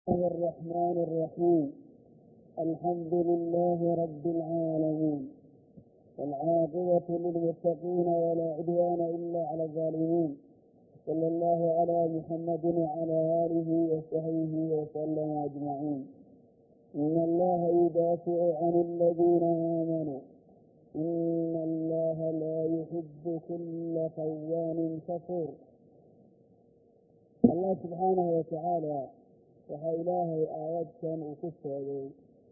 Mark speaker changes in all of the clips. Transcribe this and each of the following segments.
Speaker 1: الله الرحمن الرحيم. الحمد لله رب العالمين، والعاقبة للمتقين ولا عدوان إلا على الظالمين. صلى الله على محمد وعلى آله وصحبه وسلم أجمعين. إن الله يدافع عن الذين آمنوا، إن الله لا يحب كل خوان كفور. الله سبحانه وتعالى waxaa ilaahay aayadkan uu ku sheegay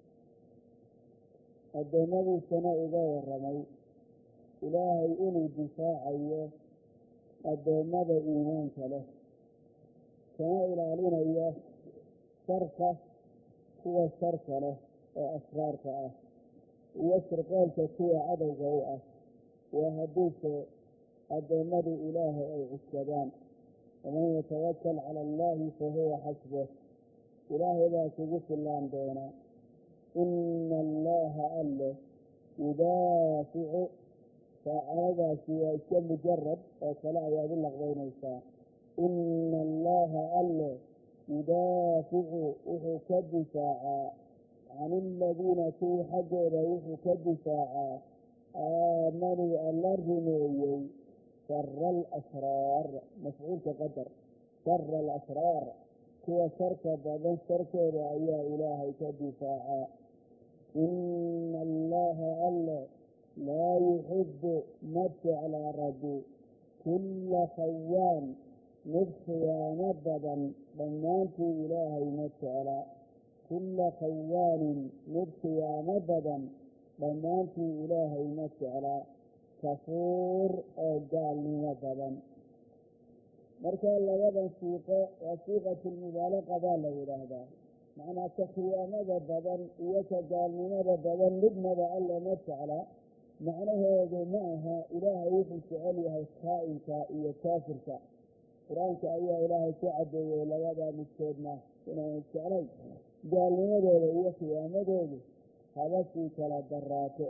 Speaker 1: addoommadiisana uga warramay ilaahay inuu difaacayo addoommada iimaanka leh, kana ilaalinayo sharka kuwa sharka leh oo asraarka ah iyo shirqoolka kuwa cadowga u ah. waa haddiise addoommadu ilaahay ay cuskadaan, waman yatawakal cala allaahi fahuwa xasbuh, ilaahay baa kugu fillaan doona. ina allaha alle yudaaficu, faacaladaasi waa iska mujarad oo kale ayaad u laqbaynaysaa. ina allaha alle yudaaficu wuxuu ka difaacaa can iladiina kuwii xaggooda wuxuu ka difaacaa aamanuu alla rumeeyey shara alasraar, mafcuulka qadar shara alasraar, kuwa sharka badan sharkooda ayaa ilaahay ka difaacaa. ina allaha alle laa yuxibu ma jeclaa rabbi kulla khawaan mid khiyaamo badan dhammaantii ilaahay ma jeclaa. kulla khawaanin mid khiyaamo badan dhammaantii ilaahay ma jeclaa. kafuur oo gaalnimo badan. marka labadan siiqo waa siiqatulmubaalaqa baa la yidhaahdaa. macnaa ka khiyaamada badan iyo ka gaalnimada badan midnaba alle ma jecla. macnaheedu ma aha ilaahay wuxuu jecel yahay khaa'inka iyo kaafirka. qur-aanka ayaa ilaahay ku caddeeyey labadaa midkoodna inaanu jeclayn. gaalnimadooda iyo khiyaamadoodu habasii kala daraato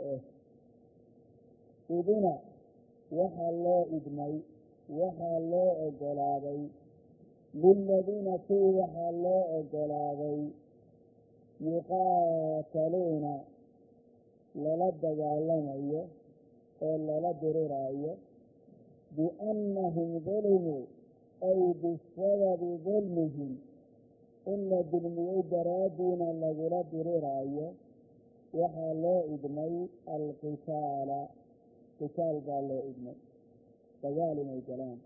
Speaker 1: idina waxaa loo idmay, waxaa loo ogolaaday liladiina kuwii waxaa loo ogolaaday yuqaataluuna lala dagaalamayo oo lala diriraayo biannahum dulimuu, ay bisababi dulmihim, in la dulmiyey daraaddiina lagula diriraayo. waxaa loo idmay alqitaala, qitaal baa loo idmay, dagaal inay galaan.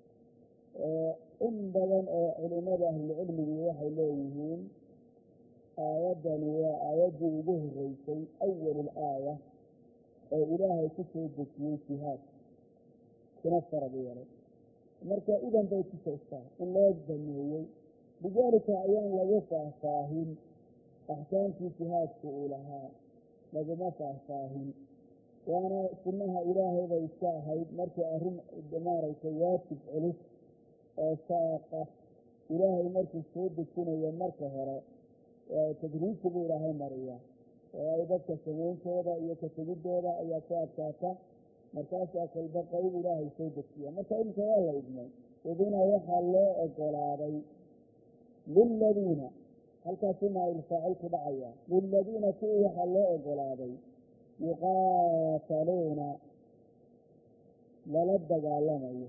Speaker 1: in badan oo culimmada ahlucilmigii waxay leeyihiin aayaddani waa aayaddii ugu horreysay awalul aaya oo ilaahay ku soo dejiyey jihaad kuna farad yeelay. marka idan bay tusaysaa in loo dameeyey. lidaalika ayaan lagu faahfaahin axkaamtii jihaadku uu lahaa, laguma faahfaahin. waana sunnaha ilaahay bay iska ahayd markii arrin maaragtay waajib culus oo saaqa ilaahay markuu soo dejinayo marka hore tadriisi buu ilaahay mariyaa, oo ay dadka sameyntooda iyo ka tegidooda ayaa ku adkaata. markaasaa kolba qayb ilaahay soo dejiya. marka iminka waa la idmay. idina waxaa loo ogolaaday liladiina, halkaasi maailfaacilku dhacaya, liladiina kuwii waxaa loo ogolaaday yuqaataluuna lala dagaalamayo,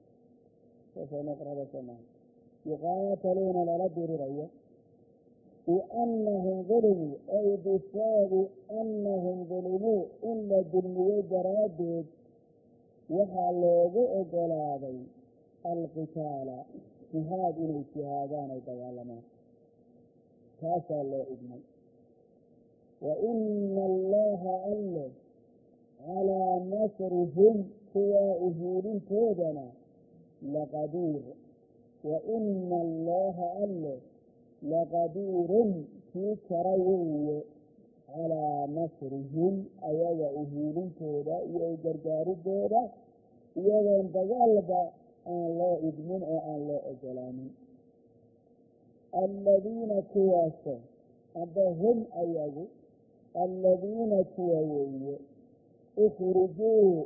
Speaker 1: yuqaataluuna lala dirirayo biannahum dulimuu, ay bisababi annahum dulimuu, in la dulmiyey daraaddeed waxaa loogu ogolaaday alqitaala, jihaad inay jihaadaan ay dagaalamaan. taasaa loo idmay. wa ina allaha alle calaa nasrihim kuwaa uhiilintoodana laqadiir. wa ina allaha alle laqadiirun kii kara weeye calaa nasrihim, ayaga uhiilintooda iyo gargaaridooda iyadoon dagaalba aan loo idmin oo aan loo ogolaanin. alladiina kuwaasa amba hum ayagu alladiina kuwa weeye ukhrijuu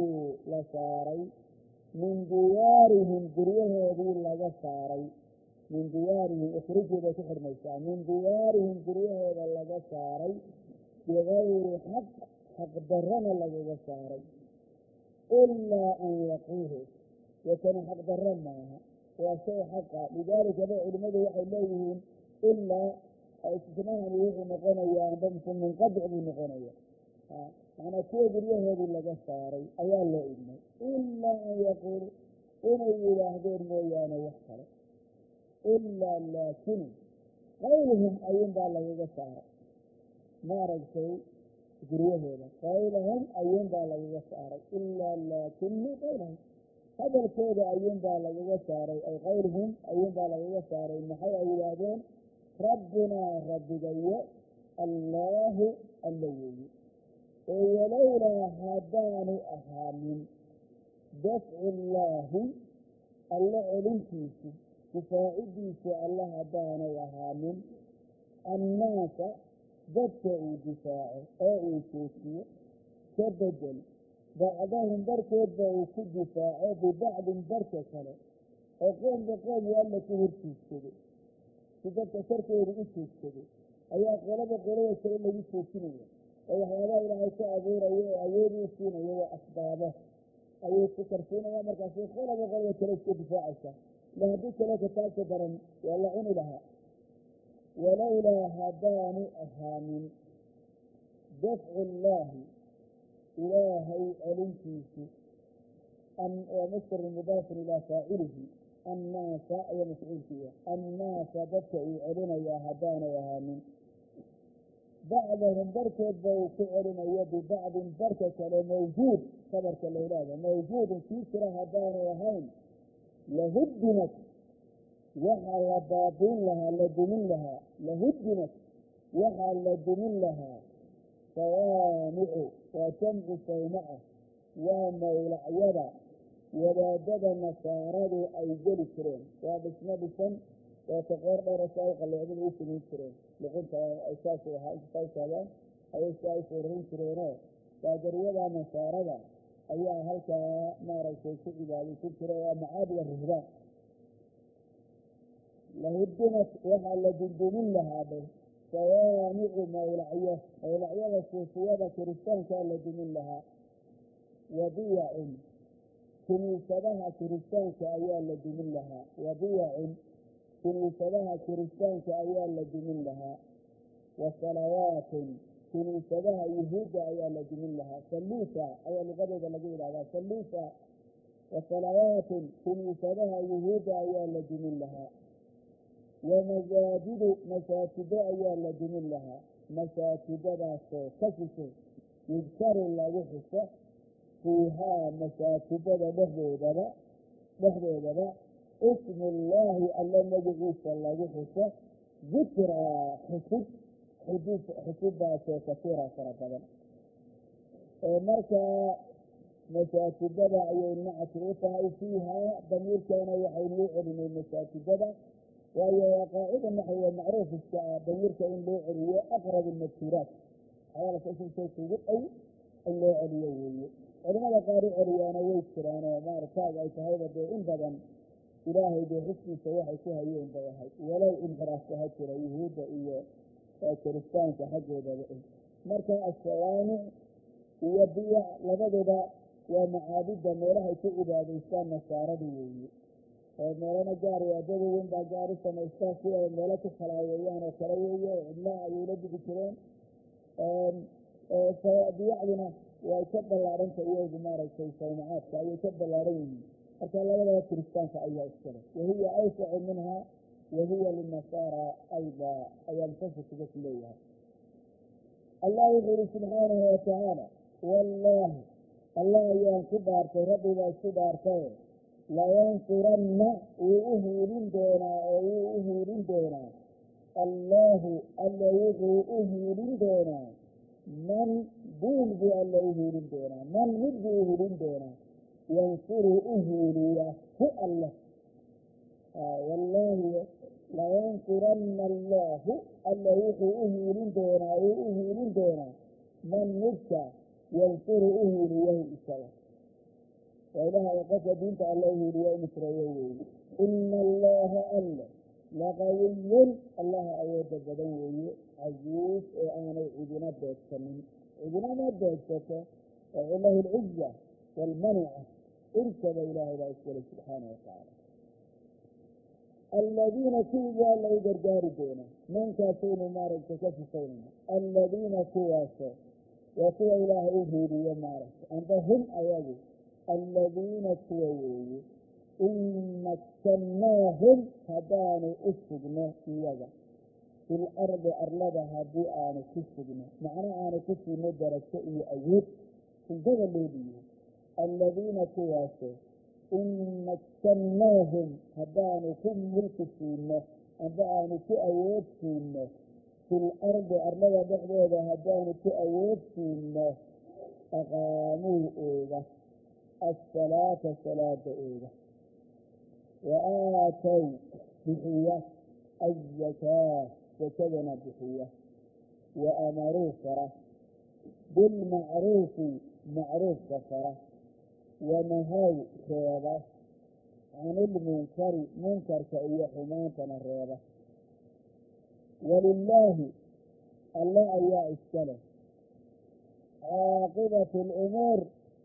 Speaker 1: la saaray min diyaarihim guryahoodii laga saaray min diyaarihim ikhrijuu bay ku xidhmaysaa min diyaarihim guryahooda laga saaray bigayri xaq darrana lagaga saaray ilaa an yaquuluu wakana xaq darro maaha waa shay xaqa lidaalika ba culimmadu waxay leeyihiin ilaa istisnaahani wuxuu noqonayaa amba munqadic buu noqonaya macnaa kuwa guryahoodii laga saaray ayaa loo idmay ilaa an yaquulu inay yidhaahdeen mooyaane wax kale ilaa laakin qaylahum ayuunbaa lagaga saaray maaragtay guryahooda qaylahum ayuunbaa lagaga saaray ilaa laakina qaylahum hadalkooda ayuunbaa lagaga saaray ay qaylhum ayuunbaa lagaga saaray maxay ay yidhaahdeen rabbunaa rabbigayo allaahu alla weeye oo walowlaa haddaanu ahaanin dafcu illaahi alla celintiisu difaacidiisu alla haddaanay ahaanin annaasa dadka uu difaaco oo uu joojiyo ka bedel bacdahum barkoodba uu ku difaaco bibacdin barka kale oo qoomba qoom alla ku horjoogsaday si dadka sharkooda u joogsaday ayaa qolaba qolada kale lagu joojinaya oo waxyaabaha ilaahay ka abuurayo oo awooduu siinayo waa asbaabo ayuu ku karsiinaya markaasi qolaba qolada kale iska difaacaysaa ila haddii kale kataagta daran waa la cuni lahaa walowlaa haddaanu ahaanin dafcu illaahi ilaahay celintiisu waa masdar mudaafun ilaa faacilihi annaasa ayaa mafcuulkiiya annaasa dadka uu celinayaa haddaanay ahaanin bacdahum barkoodba uu ku celinayo bibacdin barka kale mawjuud sabarka la yidhaahda mawjuudun kii jira haddaanay ahayn lahuddimat waxaa la baabiin lahaa la dumin lahaa lahuddimat waxaa la dumin lahaa sawaamicu waa jamcu sawmaca waa mawlacyada wadaadada nasaaradu ay geli jireen waa dhismo dhisan oo taqoor dheerasa ay qalloocdada u samayn jireen luqunta ay saasay ahaa inta taagaan ayay si ay soorarin jireenoo baadariyada nasaarada ayaa halkaa maaragtay ku cibaadaysan jira waa macaabida ruhdaan lahuddimat waxaa la dundumin lahaa sawaamicu mawlacyada suufiyada kiristaankaa la dumin lahaa wadiyacun kiniisadaha kiristaanka ayaa la dumin lahaa wadiyacun kiniisadaha kiristaanka ayaa la dumin lahaa wa salawaatun kiniisadaha yuhuudda ayaa la dumin lahaa salliisa ayaa luqadeeda lagu yidhahdaa salliisa wa salawaatun kiniisadaha yuhuudda ayaa la dumin lahaa wamasaajidu masaajido ayaa la dumin lahaa masaajidadaasoo ka sisay yudkaru lagu xuso fiihaa masaajidada dhexdeedaba ismu illaahi alla magaciisa lagu xuso dikraa xusubaasoo kasiira fara badan markaa masaajidada ayay nacti u tahay fiihaa damiirkeena waxaynuu celinay masaajidada waayo qaacida naxwiga macruuf iska ah damiirka in loo celiyo aqrab almadkuuraat xawaalka isimsay kugu dhow in loo celiyo weeye culimada qaar u celiyaana way jiraanoo maartaag ay tahayba dee in badan ilaahay dee xuskiisa waxay ku hayeen bay ahayd walow inxiraafka ha jira yuhuudda iyo kiristaanka xaggoodaba marka assawaamic iyo biyac labaduba waa macaabidda meelahay ku cibaadaystaan nasaaradu weeye oo meelana gaar waadada weyn baa gaar u samaystaa si ay meelo ku falaayeeyaan oo kale weeye oo cidlaha ayay la digi jireen biyacduna way ka ballaarhanta iyagu maaragtay sawmacaadka ayay ka ballaaran yihiin marka labadaba kiristaanka ayaa iskale wahiya awsacu minha wahiya linasaara ayda ayaa mufasirkiga ku leeyahay allah wuxuu yihi subxaanahu watacaala wallaahi allah ayaan ku dhaartay rabbibaa isku dhaartaye layansuranna wuu u hiilin doonaa oo wuu u hiilin doonaa allaahu alla wuxuu u hiilin doonaa man duul buu alla u hiilin doonaa man mid buu u hiilin doonaa yansuru u hiiliya hu alla wallaahi layansuranna allaahu alla wuxuu u hiilin doonaa wuu u hiilin doonaa man midka yansuru u hiiliyahu isaga waa ilaha qofka diinta alla u hiiliya u nusreeyo weeye ina allaha alla laqawiyin allaha awooda badan weeye casiis ee aanay cidina beegsanin cidinama beegsato oo lahu alciza waalmanica irkaba ilaahay baa iskale subxaana watacaala alladiina kuwii waa la u gargaari doona mankaasaynu maaragtay ka sifaynayna alladiina kuwaasoo waa kuwa ilaahay u hiiliyo maaragtay amba hum ayagu alladiina kuwa weeye in makkannaahum haddaanu u sugno iyaga fil ardi arlada haddii aanu ku sugno macna aanu ku siino darajo iyo awood sugada loo dhiibo alladiina kuwaasoo in makkannaahum haddaanu ku mulki siino amba aanu ku awood siino fil ardi arlada dhexdeeda haddaanu ku awood siino aqaamuu ooga assalaata salaada ooga wa aatow bixiya azakaa sakadana bixiya wa amaruu fara bilmacruufi macruufka fara wanahaw reeba canilmunkari munkarka iyo xumaantana reeba walilaahi alle ayaa iska leh caaqibatu alumuur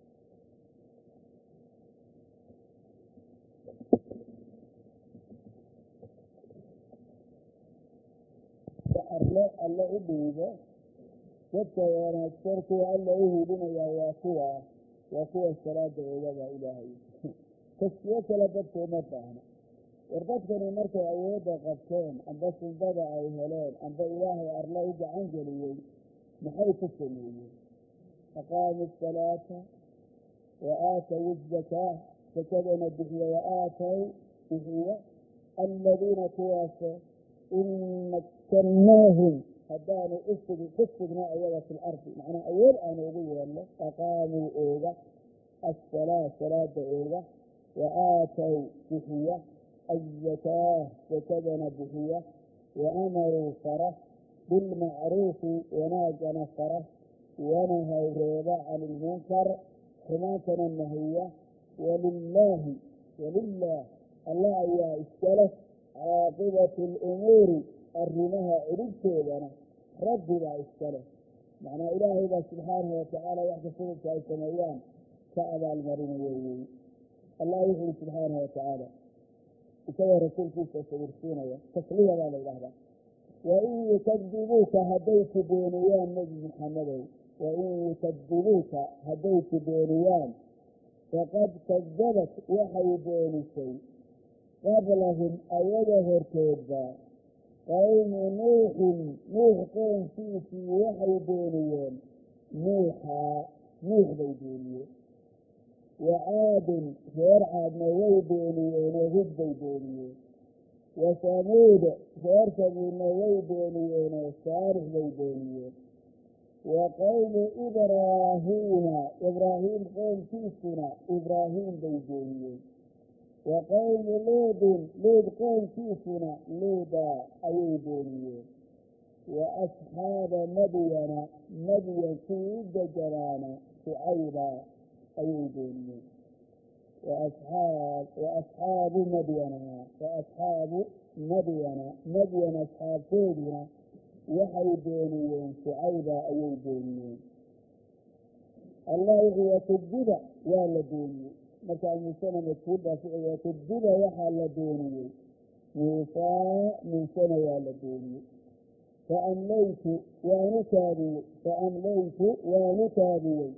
Speaker 1: alle u dhiibo dadka wanaagsan kuwa alla u hidinayaa waa kuwa salaada oogabaa ilaahay tasfiyo kale dadka uma baahna war dadkani markay awoodda qabteen amba suldada ay heleen amba ilaahay arla u gacan geliyey maxay ku sameeyeen aqaamu asalaata wa aatow azakaa sakadana bixiya wa aatow bixiya alladiina kuwaasoo in makkannaahum haddaanu ku sugno ayaga fi lardi macnaa awood aanu ugu yeelno aqaamuu ooga assalaa salaada ooga wa aatow bixiya azakaa sakadana bixiya wa amaruu fara bilmacruufi wanaagana fara wanahaw reeba can ilmunkar xumaantana nahiya walilaahi walilaah alla ayaa iska leh caaqibatu alumuuri arrimaha ciribtoodana rabbi baa iska leh macnaa ilaahay baa subxaanahu watacaala wax kastadadka ay sameeyaan ka abaalmarinayo weeye allah wuxu uhi subxaanahu watacaala isagoo rasuulkiisa sawirsiinaya tasliya baa la yidhaahdaa wain yukadibuuka hadday ku beeniyaan nebi maxamedow wain yukadibuuka hadday ku beeniyaan faqad kadabat waxay beenisay qablahum ayaga horteedba qawmu nuuxin nuux qoonkiisii waxay beeniyeen nuux bay beeniyeen wa caadin reer caadna way beeniyeenoo hud bay beeniyeen wa samuud reer samuudna way beeniyeenoo saalix bay beeniyeen wa qawmu ibraahiima ibraahiim qoonkiisuna ibraahiim bay beeniyeen wa qawmu luudin luud qoonkiisuna luuda ayay beeniyeen wa asxaaba madyana madyan kuwii u deganaana shucayba ayay beeniyeen wa asxaabu madyana madyan asxaabtooduna waxay beeniyeen shucayba ayay beeniyeen allah wuxuu wakadiba waa la beeniyey markaa muusena madkuulbaa ficil wakadiba waxaa la beeniyey muusena waa la beeniyey faamlaytu waanu kaadiyey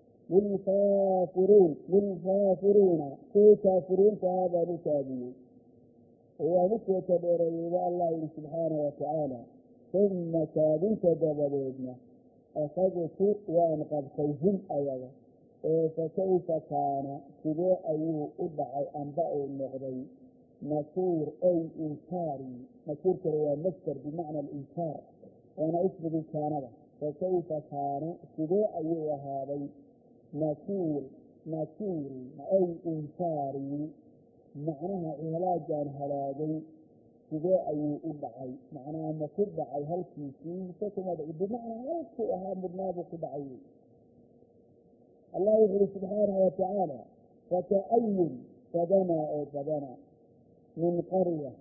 Speaker 1: lilkaafiriina kuwii kaafiriintahaa baanu kaadiyey waanu seeta dheereeyeyba allah yihi subxaana watacaala uma kaadinta dabadeedna akhadtu waan qabtay hum ayaga ee fakayfa kaana sidee ayuu u dhacay amba uu noqday nakiir ay inkaari nakiirkale waa masder bimacna alinkaar waana ismigii kaanada fakayfa kaana sidee ayuu ahaaday nakiiri ay inkaari macnaha halaagaan halaagay sidee ayuu u dhacay macnaha ma ku dhacay halkiisii mise kuma dhaci bimacnaa halkuu ahaa mudnaabuu ku dhacay allah wuxu uhi subxaanahu watacaala faka'ayin badanaa oo badanaa min qarya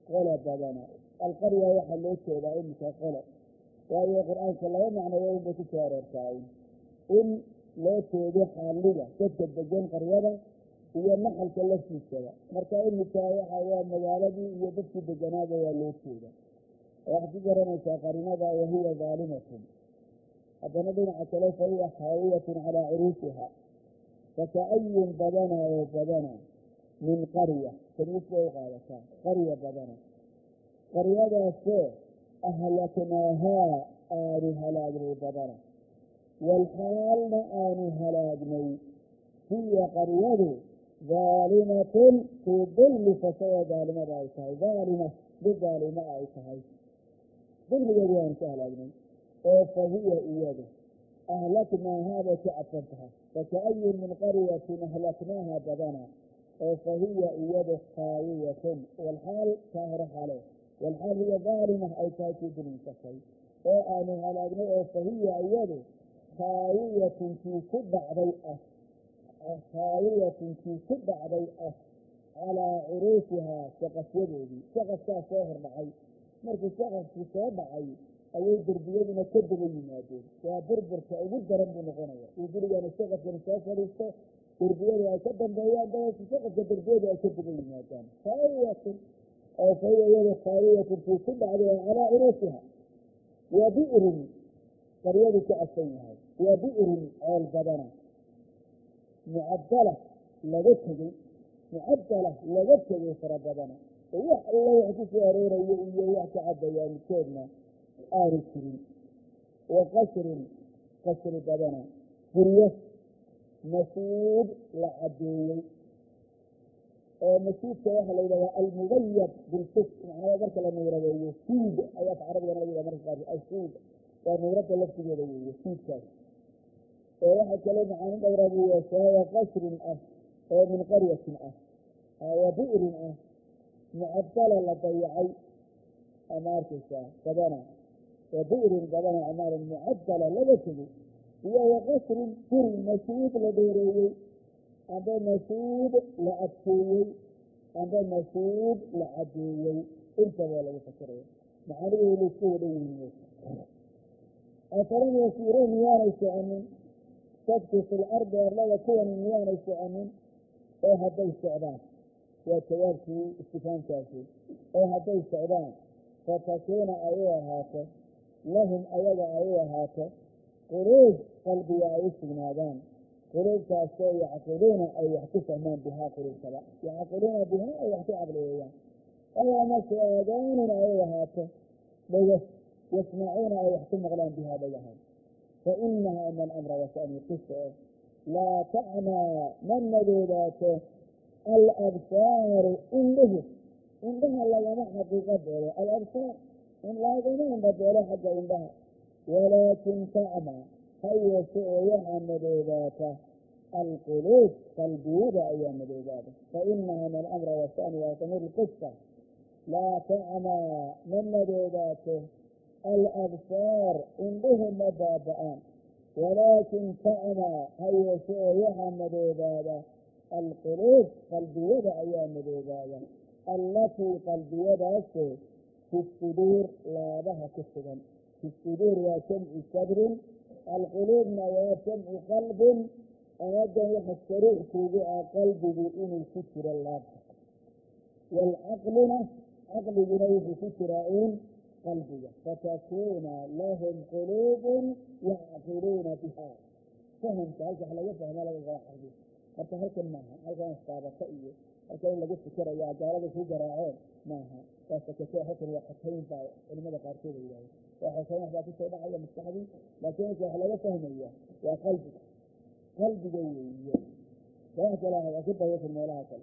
Speaker 1: qola badana alqarya waxaa loo jeedaa imika qolo waayo qur-aanka laba macnoyo unbay ku soo aroortaay in loo jeedo xaaliga dadka degan qaryada iyo naxalka laftiisada marka imika waa magaaladii iyo dadkii deganaaba waa loo jeeda waxaad ku garanaysaa qarinada wahiya daalimatun haddana dhinaca kale fa hiya xaawiyatun calaa curuusiha faka'ayin badana oo badana min qarya tamiis bay u qaadataa qarya badana qaryadaasoo ahlaknaahaa aanu halaagnay badana walxaalna aanu halaagnay hiya qaryadu daalimatun fii dulmi fasada daalimada ay tahay daalima mid daalima ay tahay dulmigeedu aanu ka halaagnay oo fa hiya iyadu ahlaknaahaa bay ku cadsan tahay faka'ayin min qaryatin ahlaknaaha badana oo fa hiya iyadu khaawiyatun walxaal kaa hore xale walxaal hiya daalima ay tahay kii dulmi fasay oo aanu halaagnay oo fa hiya iyadu khaawiyatun kii ku dhacday khaawiyatun kii ku dhacday calaa curuusihaa saqafyadeedii saqafkaa soo hordhacay markii saqafkii soo dhacay ayay derbiyaduna ka daba yimaadeen waa burburka ugu daran buu noqonaya uu gurigana saqafkana soo fadhiisto derbiyadu ay ka dambeeyaan dabalka saqafka derbiyadu ay ka daba yimaadaan khaawiyatun oo fa hiya iyadu khaawiyatun kii ku dhacday calaa curuusiha waa bi'rin qaryadu ka adsan yahay waa bi'rin ceel badana mucadala laga tegey fara badana oo wax alla wax ku soo aroorayo iyo wax ka caddayaa midkoodna aanu jirin wa qasri badana guryo masuud la caddeeyey oo masuudka waxaa la yidhahdaa almubayad bilfis macnaa marka la nuuradeeyo siid ay af carabigana laga yidhaha marka qaar asiid waa nuuradda laftigeeda weeye siidkaas oo waxaa kaloo macaani dhowrabu yeeshaa waa qasrin oo min qaryatin waa bi'rin mucadala la dayacay ama arkaysaa badana waa bi'rin badana amaaran mucadala laga tegey iyo wa qasrin guri masuud la dheereeyey amba masuud la adkeeyey amba masuud la cadeeyey intaba lagu fasiraya macaanigeedu isku wada yihiin afalam yasiiruu miyaanay soconin dadku fil ardi arlada kuwani miyaanay soconin oo hadday socdaan waa jawaabkii istifaamkaasi oo hadday socdaan fatakuuna ay u ahaato lahum ayaga ay u ahaato quluub qalbiga ay u sugnaadaan quluubtaasoo yacqiluuna ay wax ku fahmaan bihaa quluubtada yacqiluuna bihaa ay wax ku caqliyeeyaan aw amase aadaanun ay u ahaato dhego yasmacuuna ay wax ku maqlaan bihaa dhagahan fa inahaa man amra wasani qisa laa tacmaa ma madoodaato alabsaaru indhaha lagama xaqiiqo beelo alabsaar lagama indha beelo xagga indhaha walaakin tacmaa ha yeeshe oo waxaa madoobaata alquluub qalbiyada ayaa madoobaada fa inahaa man amra wasani waa damir qisa laa tacmaa ma madoobaato alabsaar indhuhu ma baaba'aan walaakin tacmaa ha yeeshe oo waxaa madoobaada alquluub qalbiyada ayaa madoobaada allatii qalbiyadaasoo fi suduur laabaha ku sugan fi suduur waa jamci sadrin alquluubna waa jamci qalbin aadan waxa sariirkuugu qalbigu inuu ku jiro laabta waalcaqluna caqliguna wuxuu ku jiraa uun qalbiga fatakuuna lahum quluubun yacqiluuna biha fahamka halka wax laga fahma laga qaba qalbiga horta halkan maaha halkan istaabata iyo halkan in lagu fikirayo gaalada ku garaaceen maaha waa sakatee halkan waa qatayn baa culimada qaarkood ay yidhahdeen waa xooseen waxbaa kusoo dhacaya maskaxdii laakiin halka wax laga fahmaya waa qalbiga weeye wax kale waa ku dayasa meelaha kale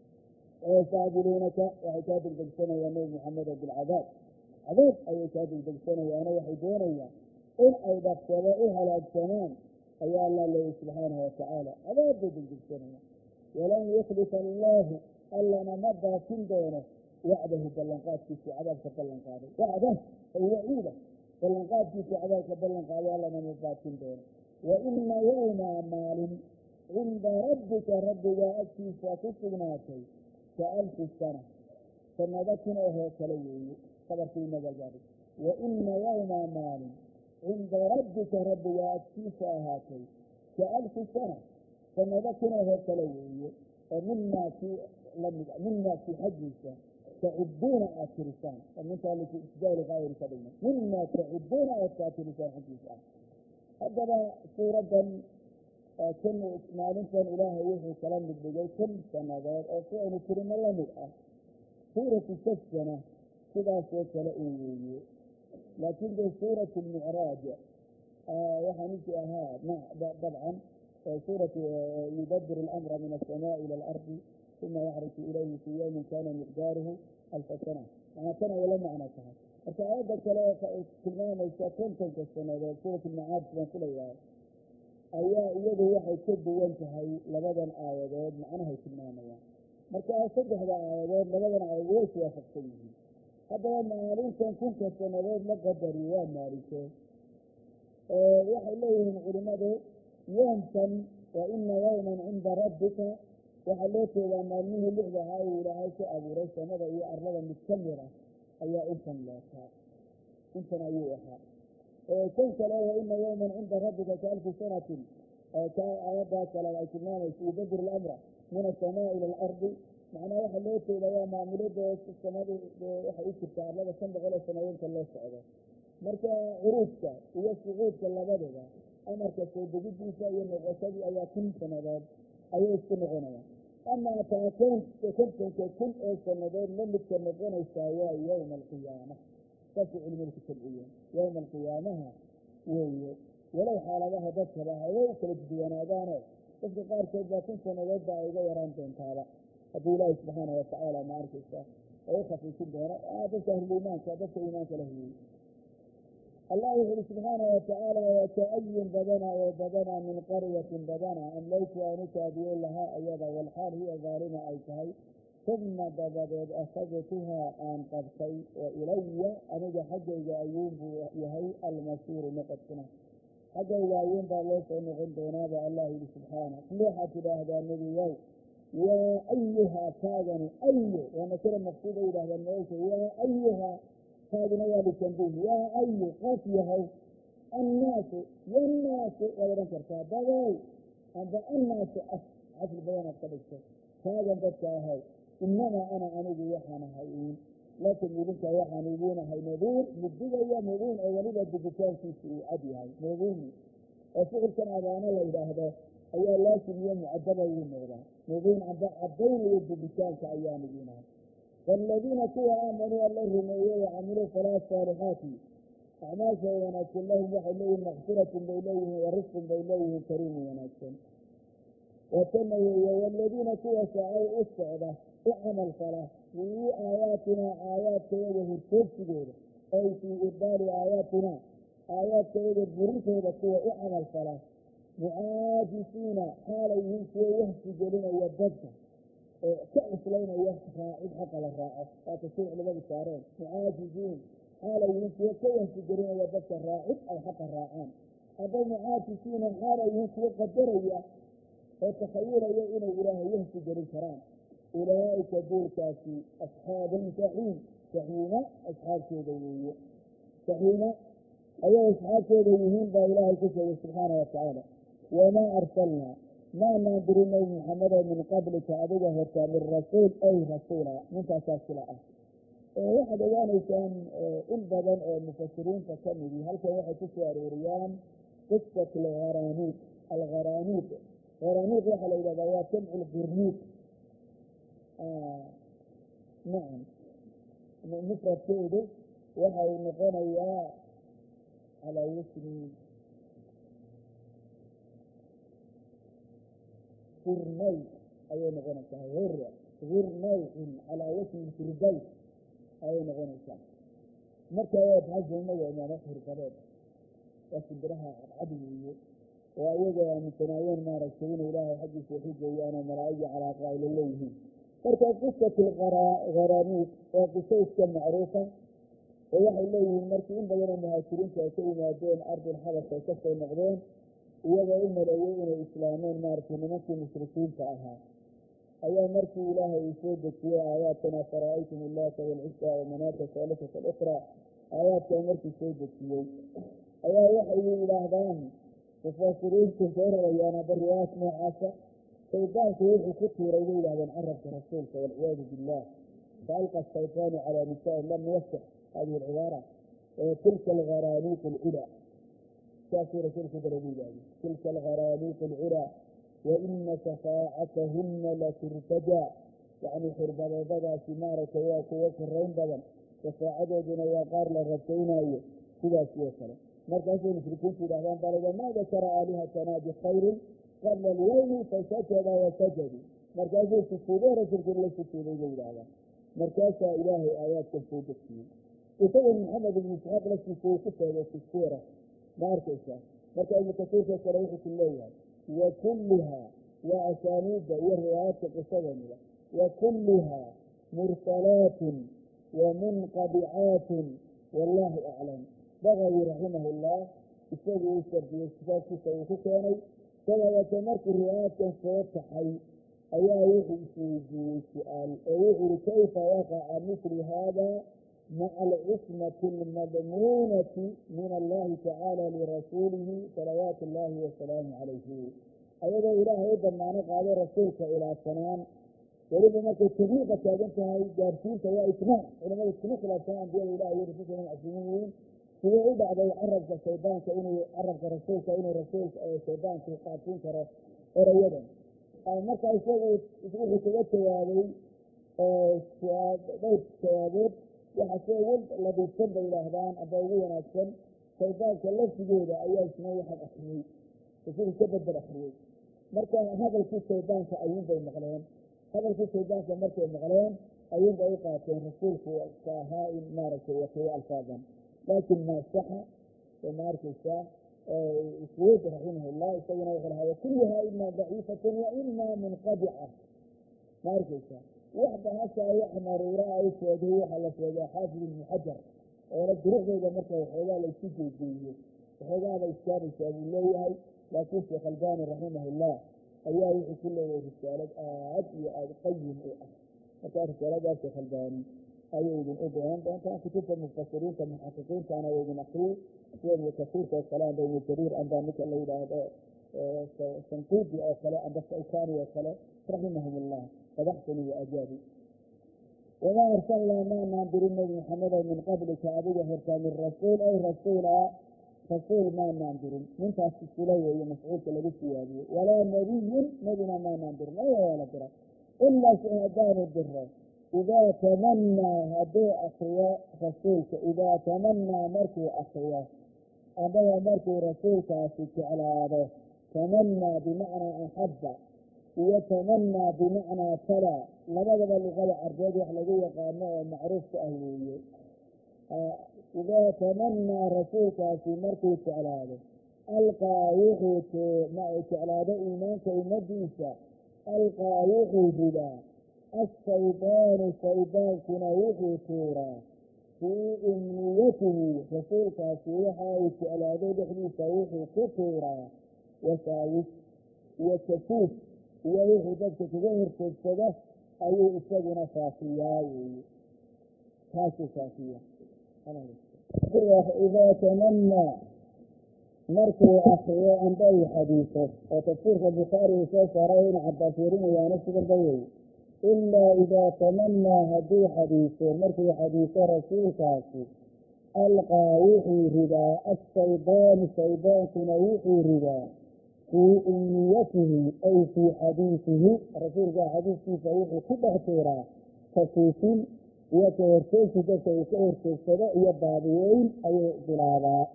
Speaker 1: wayastacjiluunaka waxay kaa degdegsanayaan nebi maxamedo bilcadaab cadaab ayay kaa degdegsanayaano waxay doonayaan in ay dhaqsado u halaagsamaan ayaa alla leeyay subxaanahu watacaala cadaab bay degdegsanayaan walan yukhlifa allaahu allana ma baatin doono wacdahu ballanqaadkiisii cadaabka ballanqaaday wacdah ay waciida ballanqaadkiisii cadaabka ballanqaaday allana ma baatin doono wa ina yowmaa maalin cinda rabbika rabbigaa agtiisa ku sugnaatay ka alfi sana sanadatin oo kale weeye qabarkii magaalgaadi wa ina yawma maalin cinda rabbika rabbiga agtiisa ahaatay ka alfi sana sanadatin oo kale weeye oo minnaakii lamid minnaakii xaggiisa tacuduuna aad tirisaan oo mintaa lisjaali qaayri ka dhigna mima tacuduuna aad kaa tirisaan xaggiisa ah. haddaba suuraddan kan maalintan ilaahay wuxuu kala mid dhigay kan sanadood oo si aynu tirino lamid ah. suuratu sajana sidaasoo kale uu weeye, laakiin de suuratu lmicraaj waxaa ninkii ahaa dabcan suuratu yudabiru alamra min alsamaai ila alardi uma yaxruju ilayhi fii yawmin kana miqdaaruhu alfa sana. manaa tan ay la macno tahay. marka aayadda kale oo tilmaamaysa kontonka sanadood suuratu lmacaarij baan ku leeyahay ayaa iyadu waxay ka duwan tahay labadan aayadood macnahay tilmaamayaan. marka saddexda aayadood labadan aayadood way iswaafaqsan yihiin. haddaba maalintan kunka sanadood la qadari waa maalinteen waxay leeyihiin culimadu yoomkan wa ina yawman cinda rabbika waxaa loo jeedaa maalmihii lixda ahaa uu ilaahay ku abuuray samada iyo arlada mid ka mid ah ayaa intan lootaa, intan ayuu ahaa. kan kale wa ina yawman cinda rabbika ka alfi sanatin ka aayaddaa kale ay tilmaamaysa yudabiru alamra min alsamaai ila alardi macnaa waxaa loo jeeda waa maamulada samadu waxay u jirtaa arlada 500 sanadoodka loo socdo. marka curuudka iyo sucuudka labadaba amarka soo degidiisa iyo noqoshadii ayaa 10 sanadood ayay isku noqonayaan. amaa taa kontonka kun oo sanadood la midka noqonaysaa waa yawma alqiyaama. saasay culimadu ku tabciyeen yawma alqiyaamaha weeye. walow xaaladaha dadkaba haday u kala duwanaadaanoo dadka qaarkood baa 10 sanadood baa iga yaraan doontaaba haddii ilaahi subxaana watacaala ma arkaysa oo u khafiifin doono dadka ahluimaanka dadka iimaanka la hiyey. allah wuxu uhi subxaana watacaala wakaayin badanaa min qaryatin badanaa amlaytu aanu kaadiyey lahaa ayada walxaal hiya daalima ay tahay uma dabadeed akhadtuhaa aan qabtay oo ilaya aniga xaggayga ayuunbuu yahay almasiiru noqodkuna xaggayga ayuun baa loo soo noqon doonaaba allah yihi subxaana. waxaad tidhaahdaa nebiyow yaa ayuhaa taagani ayo waa nakira maqsuuda yidhahdaan maoysha yaa ayuhaa taagina waa litanbiih yaa ayu qof yahow annaasu yanaasu waad odhan kartaa dadow amba annaasu casri badanaad ka dhigto taagan dadka ahay inamaa ana anigu waxaan ahay lakin idinka waxaan idiin ahay nadiir muddigaya mubiin oo weliba digitaankiisa uu cad yahay mubiin oo ficilkan abaano la yidhaahdo ayaa laasim iyo mucadaba uu noqdaa mubiin amba cadaynayo digitaanka ayaan idiin ahay. waaladiina kuwa aamanuu alla rumeeyey wacamiluu salaa saalixaati acmaasha wanaagsan lahum waxay leeyihin makfiratun bay leeyihiin wa risqun bay leeyihiin kariimun wanaagsan. watana weeye waaladiina kuwa saacay u socda u camal fala fii aayaatinaa aayaadkayada hortoogsigooda ay fii ibaali aayaatinaa aayaadkayada burintooda kuwa u camal fala mucaajisiina xaalay yihiin kuwa wahsi gelinaya dadka oo ka cuslaynaya raacid xaqa la raaco waa tafsiir culimadu saareen mucaajiziin xaalay yihiin kuwa ka wahsi gelinaya dadka raacid ay xaqa raacaan. aba mucaajisiina xaalay yihiin kuwa qadaraya oo takhayulaya inay ilaahay wahsi gelin karaan. ulaa'ika duulkaasi asxaabun jaxiim jaxiima asxaabteeda weeye. jaxiima ayay asxaabteeda yihiin baa ilaahay ku sheegay subxaana watacaala. wamaa arsalnaa maanaan dirin nabi maxamedo min qablika adiga hortaa min rasuul ay rasuula ninkaasaa sila ah. waxaad ogaanaysaan in badan oo mufasiriinta ka midi halkan waxay ku soo arooriyaan qisat algharaaniiq algharaaniiq غرانيق waxaa la yidhahdaa waa jamcu lqurniiq nacam mufradkeedu waxay noqonayaa calaa wasni hurnayq ayay noqonaysaa hurnayqin calaa wasni firdays ayay noqonaysaa. marka baxasinaga hirqadeed waa simbiraha cadcadi weeye oo ayaga aaminsanaayeen maaragtay inay ilaahay xaggiisa xujeeyaan oo malaa'igii calaaqa ay la leeyihiin. marka qisat algharaaniiq waa qiso iska macruufa oo waxay leeyihiin markii in badanoo muhaajiriinta ay ka yimaadeen ardulxabas ay ka soo noqdeen iyagoo u maleeyey inay islaameen maaragtay nimankii mushrikiinta ahaa ayaa markii ilaahay uu soo dejiyey aayaadkana fara'aytum illaata walcisa wamanaata saalifata alukhraa aayaadkaa markii soo dejiyey ayaa waxay yidhaahdaan mufaasiriintu soo rarayaan aba riwaayat noocaasa shaydaanku wuxuu ku tuuray bay yidhahdeen carabka rasuulka walciyaadu billah faalqa ashaytaanu calaa nisaain lam yuwasax hadihi alcibaara tilka algharaaniiq alculaa saasuu rasuulku dara bu yidhahde tilka algharaaniiq alculaa waina shafaacatahuna laturtajaa yacni xirbadeedadaasi maaragtay waa kuwo korayn badan shafaacadooduna waa qaar la rajaynaayo sidaasi oo kale markaasay mushrikiintu yidhahdaan balaga maa dakara aalihatana bikhayrin qabla alyawmi fasajada wasajadu markaasuu sujuuday rasuulkuna la sujuuday bay yidhaahdaan markaasaa ilaahay aayaadkan soo dejiyey isagoo maxamed ibnu isxaaq laftiisa uu ku sheegay fi siira ma arkaysaa marka ibnu kasiirka kale wuxuu ku leeyahay wa kulluhaa waa asaaniidda iyo riwaayaadka qisadaniba wa kulluhaa mursalaatin wa munqadicaatin wallaahu aclam bagawi raximah ullah isagu uu shardiyey kitaabkiisa uu ku keenay sababata markii riwaayaadkan soo taxay ayaa wuxuu isweydiiyey su-aal oo wuxuu yihi kayfa waqaca mislu haada maca alcismati almadmuunati min allahi tacaala lirasuulihi salawaatu ullaahi wasalaamu calayhi ayadoo ilaahay u damaano qaaday rasuulka ilaabsanaan weliba markay tabliiqa taagan tahay gaarsiinta waa ijmaac culamada iskuma khilaafsan ambiyada ilahi iyo rasulka ina macsuumin yihiin sidee u dhacday carabka shaydaanka inuu carabka rasuulka inuu rasuulka shaydaanku qaadsiin karo erayadan marka isagu wuxuu kaga jawaabay dhowr jawaabood waxa se ladiibsan bay yidhaahdaan aba ugu wanaagsan shaydaanka lafsigeeda ayaa isna waxaad akriyey rasuulku ka bedel akriyey marka hadalkii shaydaanka ayuunbay maqleen hadalkii shaydaanka markay maqleen ayuunbay u qaateen rasuulku ka ahaa in maaragtay wakiyo alfaadan laakin maa saxa ma arkaysaa suyuudi raximah llah isaguna wuxuu lahaa wakulluhaa ima daciifatun wa ima munqadica ma arkaysaa waxba hasaa wax maruura a u sheegay waxaa la sheegaa xaafid ibnu xajar oola duruxdeyda marka waxoogaa la isu jeejeeyo waxoogaaba iskaabaysaa buu leeyahay laakiin sheekh albani raximah ullah ayaa wuxuu ku leeyahay risaalad aad iyo aada qayim u ah markaa risaaladaas sheekh albani ayay idin u beehan doontaan kutubta mufasiriinta muxaqiqiintana way idin akriyey sida ibnu kasiirka oo kale amba ibnu jariir amba ninka la yidhaahdo sanqiidi oo kale amba shawkani oo kale raximahum ullah fadaxsani wa ajaabi wamaa arsalnaa maanaan dirin nebi maxamedo min qablika adiga hortaa min rasuul ay rasuul maanaan dirin nintaas isula weeye mascuulka lagu siyaadiyey walaa nebiyin nebina maanaan dirin waa la dira ilaa si haddaanu diro idaa tamanaa hadduu akriyo rasuulka idaa tamanaa markuu akriyo amaba markuu rasuulkaasi jeclaado tamanaa bimacnaa axabba iyo tamanaa bimacnaa tala labadaba luqada carbeed wax lagu yaqaano oo macruufka ah weeye idaa tamanaa rasuulkaasi markuu jeclaado alqaa wuxuu jeclaado iimaanka ummadiisa alqaa wuxuu ridaa ashaydaanu shaydaankuna wuxuu tuuraa fii umniyatihi rasuulkaasi waxa uu jeclaado dhexdiisa wuxuu ku tuuraa wasaawis iyo tafuuf iyo wuxuu dadka kaga hortoogsado ayuu isaguna faafiyaa weeye taasuu faafiya idaa tamanaa markuu akriyo amba uu xadiiso oo tafsiirka bukhaari uu soo saaray ina cabaas werinayaana sidaba wey ilaa idaa tamanaa hadduu xadiiso markuu xadiiso rasuulkaasi alqaa wuxuu ridaa ashaydaanu shaydaankuna wuxuu ridaa fii umniyatihi ay fii xadiisihi rasuulka xadiiskiisa wuxuu ku dhex tuuraa tafiifin iyo ka hortoogsi dadka uu ka hortoogsado iyo baabiyeyn ayuu bilaabaa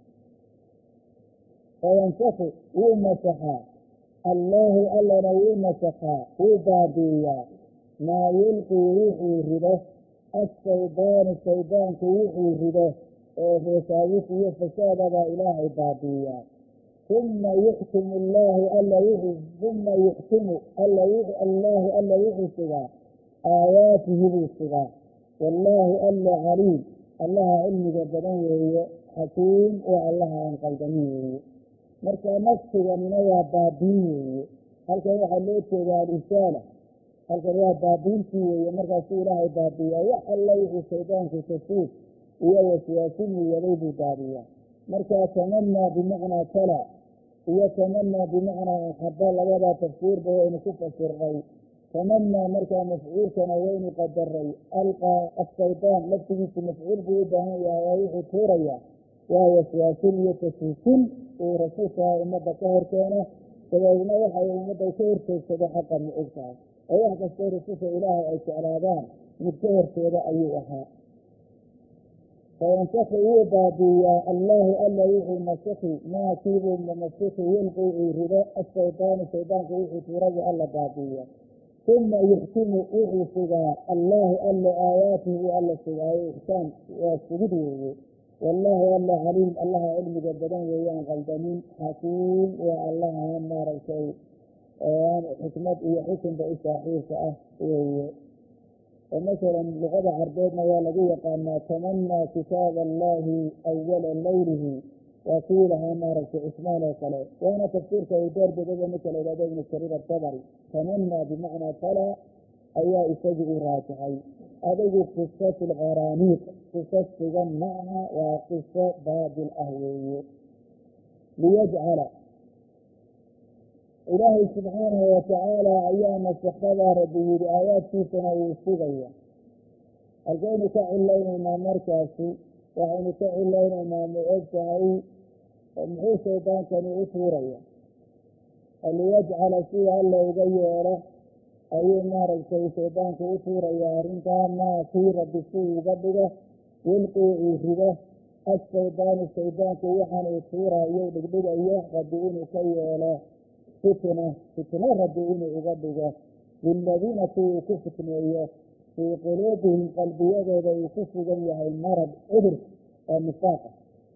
Speaker 1: fayansaku wuu masaxaa allaahu allana wuu masaxaa wuu baabi'iyaa maa yulqii wuxuu rido ashaydaanu shaydaanku wuxuu rido oo fasaawis iyo fasaadabaa ilaahay baabi'iyaa uma yuxkimu allaahu alla wuxuu sugaa aayaatihi buu sugaa wallaahu alla caliim allaha cilmiga badan weeye xakiim oo allaha aan qaldamin weeye marka nafsiganina waa baabiin weeye halkan waxaa loo jeedaa alisaala halkan waa baabiintii weeye. markaasuu ilaahay baabiiyaa wax alla wixii shaydaanku tasuus iyo waswaasin waday buu baabiyaa. markaa tamanaa bimacnaa tala iyo tamanaa bimacnaa axaba labadaa tafsiirba waynu ku fasirnay. tamanaa markaa mafcuulkana waynu qadaray. alqaa ashaydaan laftigiisu mafcuul buu u baahan yahay, waa wuxuu tuuraya waa waswaasin iyo tasuusin uu rasuulka ummadda ka horkeeno, dabeedna waxay ummadda ka hortoogsado xaqa ma og tahay oo wax kastoo rasuulka ilaahay ay jeclaadaan mid ka hortooda ayuu ahaa. fayansakhi wuu baabiiyaa allaahu alla wuxuu nasakhi maa kiibuu namasakhi yulqi uu rido ashaydaanu shaydaanka wuxuu tuurabu alla baabiiya. uma yuxkimu wuxuu sugaa allaahu alla aayaatihi uu alla sugaayo. ixsaan waa sugid weeye. wallaahu alla caliim allaha cilmiga badan weeyaan qaldamin. xakiim waa allaha maaragtay xikmad iyo xukunba u saaxiibka ah weeye. oo masalan luqada carbeedna waa lagu yaqaanaa tamanaa kitaab allaahi awala laylihi, waa kii lahaa maaragtay cusmaan oo kale. waana tafsiirka uu doorbidaba ninka la yidhahdo ibnu jariir atabari. tamanaa bimacnaa tala ayaa isagu u raajixay. adigu qisatu lqaraaniiq qisas sugan ma aha, waa qiso baabil ah weeye. liyajcala ilaahay subxaanahu watacaala ayaa nasakhadaa rabbi yidhi, aayaadkiisana wuu sugaya. halkaynu ka cilaynaynaa markaasi waxaynu ka cilaynaynaa ma og tahay muxuu shaydaankani u tuuraya. liyajcala sida alla uga yeelo ayuu maaragtay shaydaanku u tuuraya arrintaa maa kii rabbi si uga dhigo yulqii uu rido ashaydaanu shaydaanku waxaan uu tuuraayo dhigdhigayo rabbi inuu ka yeelo fitno rabbi inuu uga dhigo liladiina kuwii ku fitneeyo fii quluubihim qalbiyadooda uu ku sugan yahay marad cudur oo nifaaqa.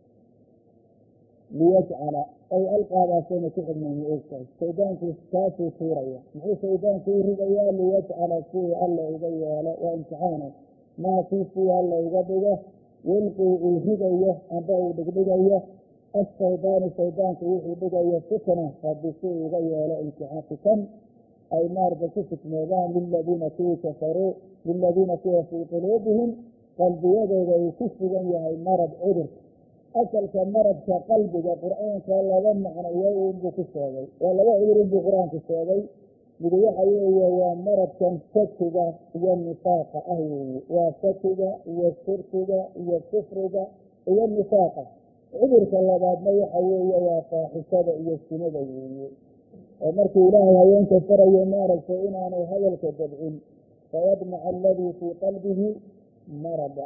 Speaker 1: liyajcala ay alqaadaasayna ku xidhnayna ogtahay shaydaanku kaasuu tuuraya. muxuu shaydaanku u ridayaa? liyajcala sidii alla uga yeelo waa imtixaana. maa kii sidii alla uga dhigo yulqii uu ridayo amba uu dhigdhigayo ashaydaanu shaydaanku wuxuu dhigayo fitna rabbi si uga yeelo imtixaan fitan ay maarba ku fitnoodaan liladiina kuwii kafaruu liladiina kuwa fii quluubihim qalbiyadooda uu ku sugan yahay marad cudur. asalka maradka qalbiga qur-aanka laba macnayo unbuu ku sheegay, waa laba cudur unbuu qur-aanku sheegay. mid waxa weeye waa maradkan shakiga iyo nifaaqa ah weeye, waa shakiga iyo shirkiga iyo kufriga iyo nifaaqa. cudurka labaadna waxa weeye waa faaxishada iyo sinada weeye. oo markuu ilaahay haweenka farayo maaragtay inaanay hadalka dabcin, fayadmaca aladii fii qalbihi marada.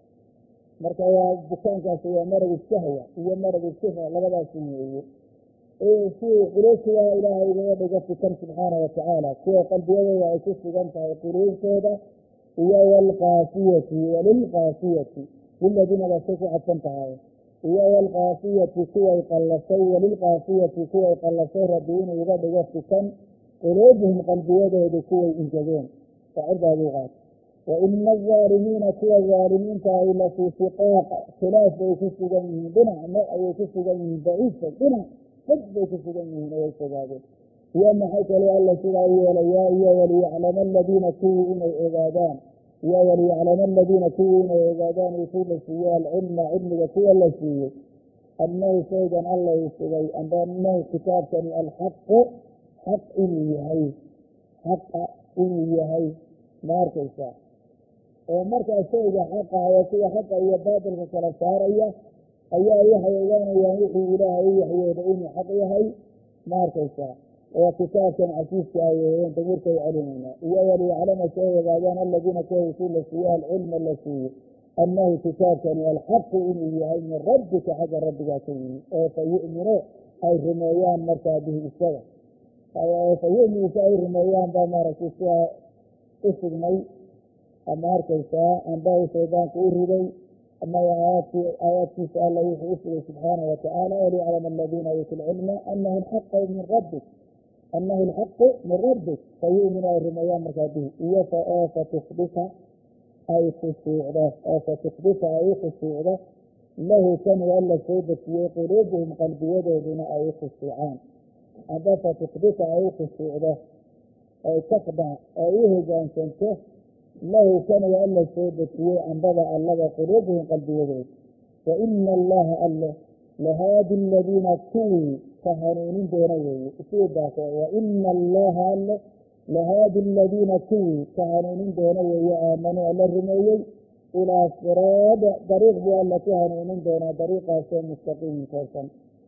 Speaker 1: marka waa bukaankaasi waa marad ishahwa iyo marad ishifa, labadaasi weeye. si quluubtooda ilaahay ugaga dhigo fitan subxaana watacaala, kuwa qalbiyadooda ay ku sugan tahay quluubtooda iyo walqaasiyati walilqaasiyati liladiina basay ku cadsan tahay iyo walqaasiyati kuway qallasay walilqaasiyati kuway qallasay rabbi inuu uga dhigo fitan quluubuhum qalbiyadoodu kuway ingegeen faacilbaaduu qaat. wa ina azaalimiina kuwa zaalimiinta ay lafii shiqaaq khilaaf bay ku sugan yihiin, dhinac no ayay ku sugan yihiin baciidka dhinac fog bay ku sugan yihiin oo way fogaadeen. iyo maxay kaloo alla sidaa yeelayaa iyo waliyaclama aladiina kuwii inay ogaadaan iyo waliyaclama aladiina kuwii inay ogaadaan utuu la siiye alcilma cilmiga kuwa la siiyey annahu shaygan alla uu sugay amba annahu kitaabkani alxaqu xaq inuu yahay, xaqa inuu yahay ma arkaysaa. oo markaa shayga xaqa ee kuwa xaqa iyo baatilka kala saaraya ayaa waxay ogaanayaan wixii ilaahay u waxyooda inuu xaq yahay ma arkaysaa. oo kitaabkan casiiska ayeeyeen damirkay celinayna iyo waliyaclama si ay ogaadaan aladiina kuwa utuu la siiye alcilma la siiyey annahu kitaabkani alxaqu inuu yahay min rabbika xagga rabbigaa ka yimi. oo fa yu'minu ay rumeeyaan markaa bihi isaga, fa yu'minu si ay rumeeyaan baa maaragtay sidaa u sugnay ama arkaysaa amba u shaydaanku u riday ama aayaadkiisa alla wuxuu u sugay subxaana watacaala waliyaclama aladiina uutu lcilma anahu alxaqu min rabbik anahu alxaqu min rabbik fa yu'minu ay rumeeyaan markaa bihi iyo oo fatukbita ay khushuucdo oo fatukbita ay u khushuucdo lahu kan alla soo dejiyey quluubuhum qalbiyadooduna ay u khushuucaan amba fatukbita ay u khushuucdo ay taqdac ay u hoggaansanto lahu kaniga alla soo dejiyey ambada allada quluubuhum qalbiyadooda. wa ina allaha alle lahaadi aladiina kuwii ka hanuunin doona weeye isuudaase wa ina allaha alle lahaadi aladiina kuwii ka hanuunin doona weeye aamanuu alla rumeeyey ilaa siraada dariiq buu alla ku hanuunin doonaa dariiqaasoo mustaqiimin toosan.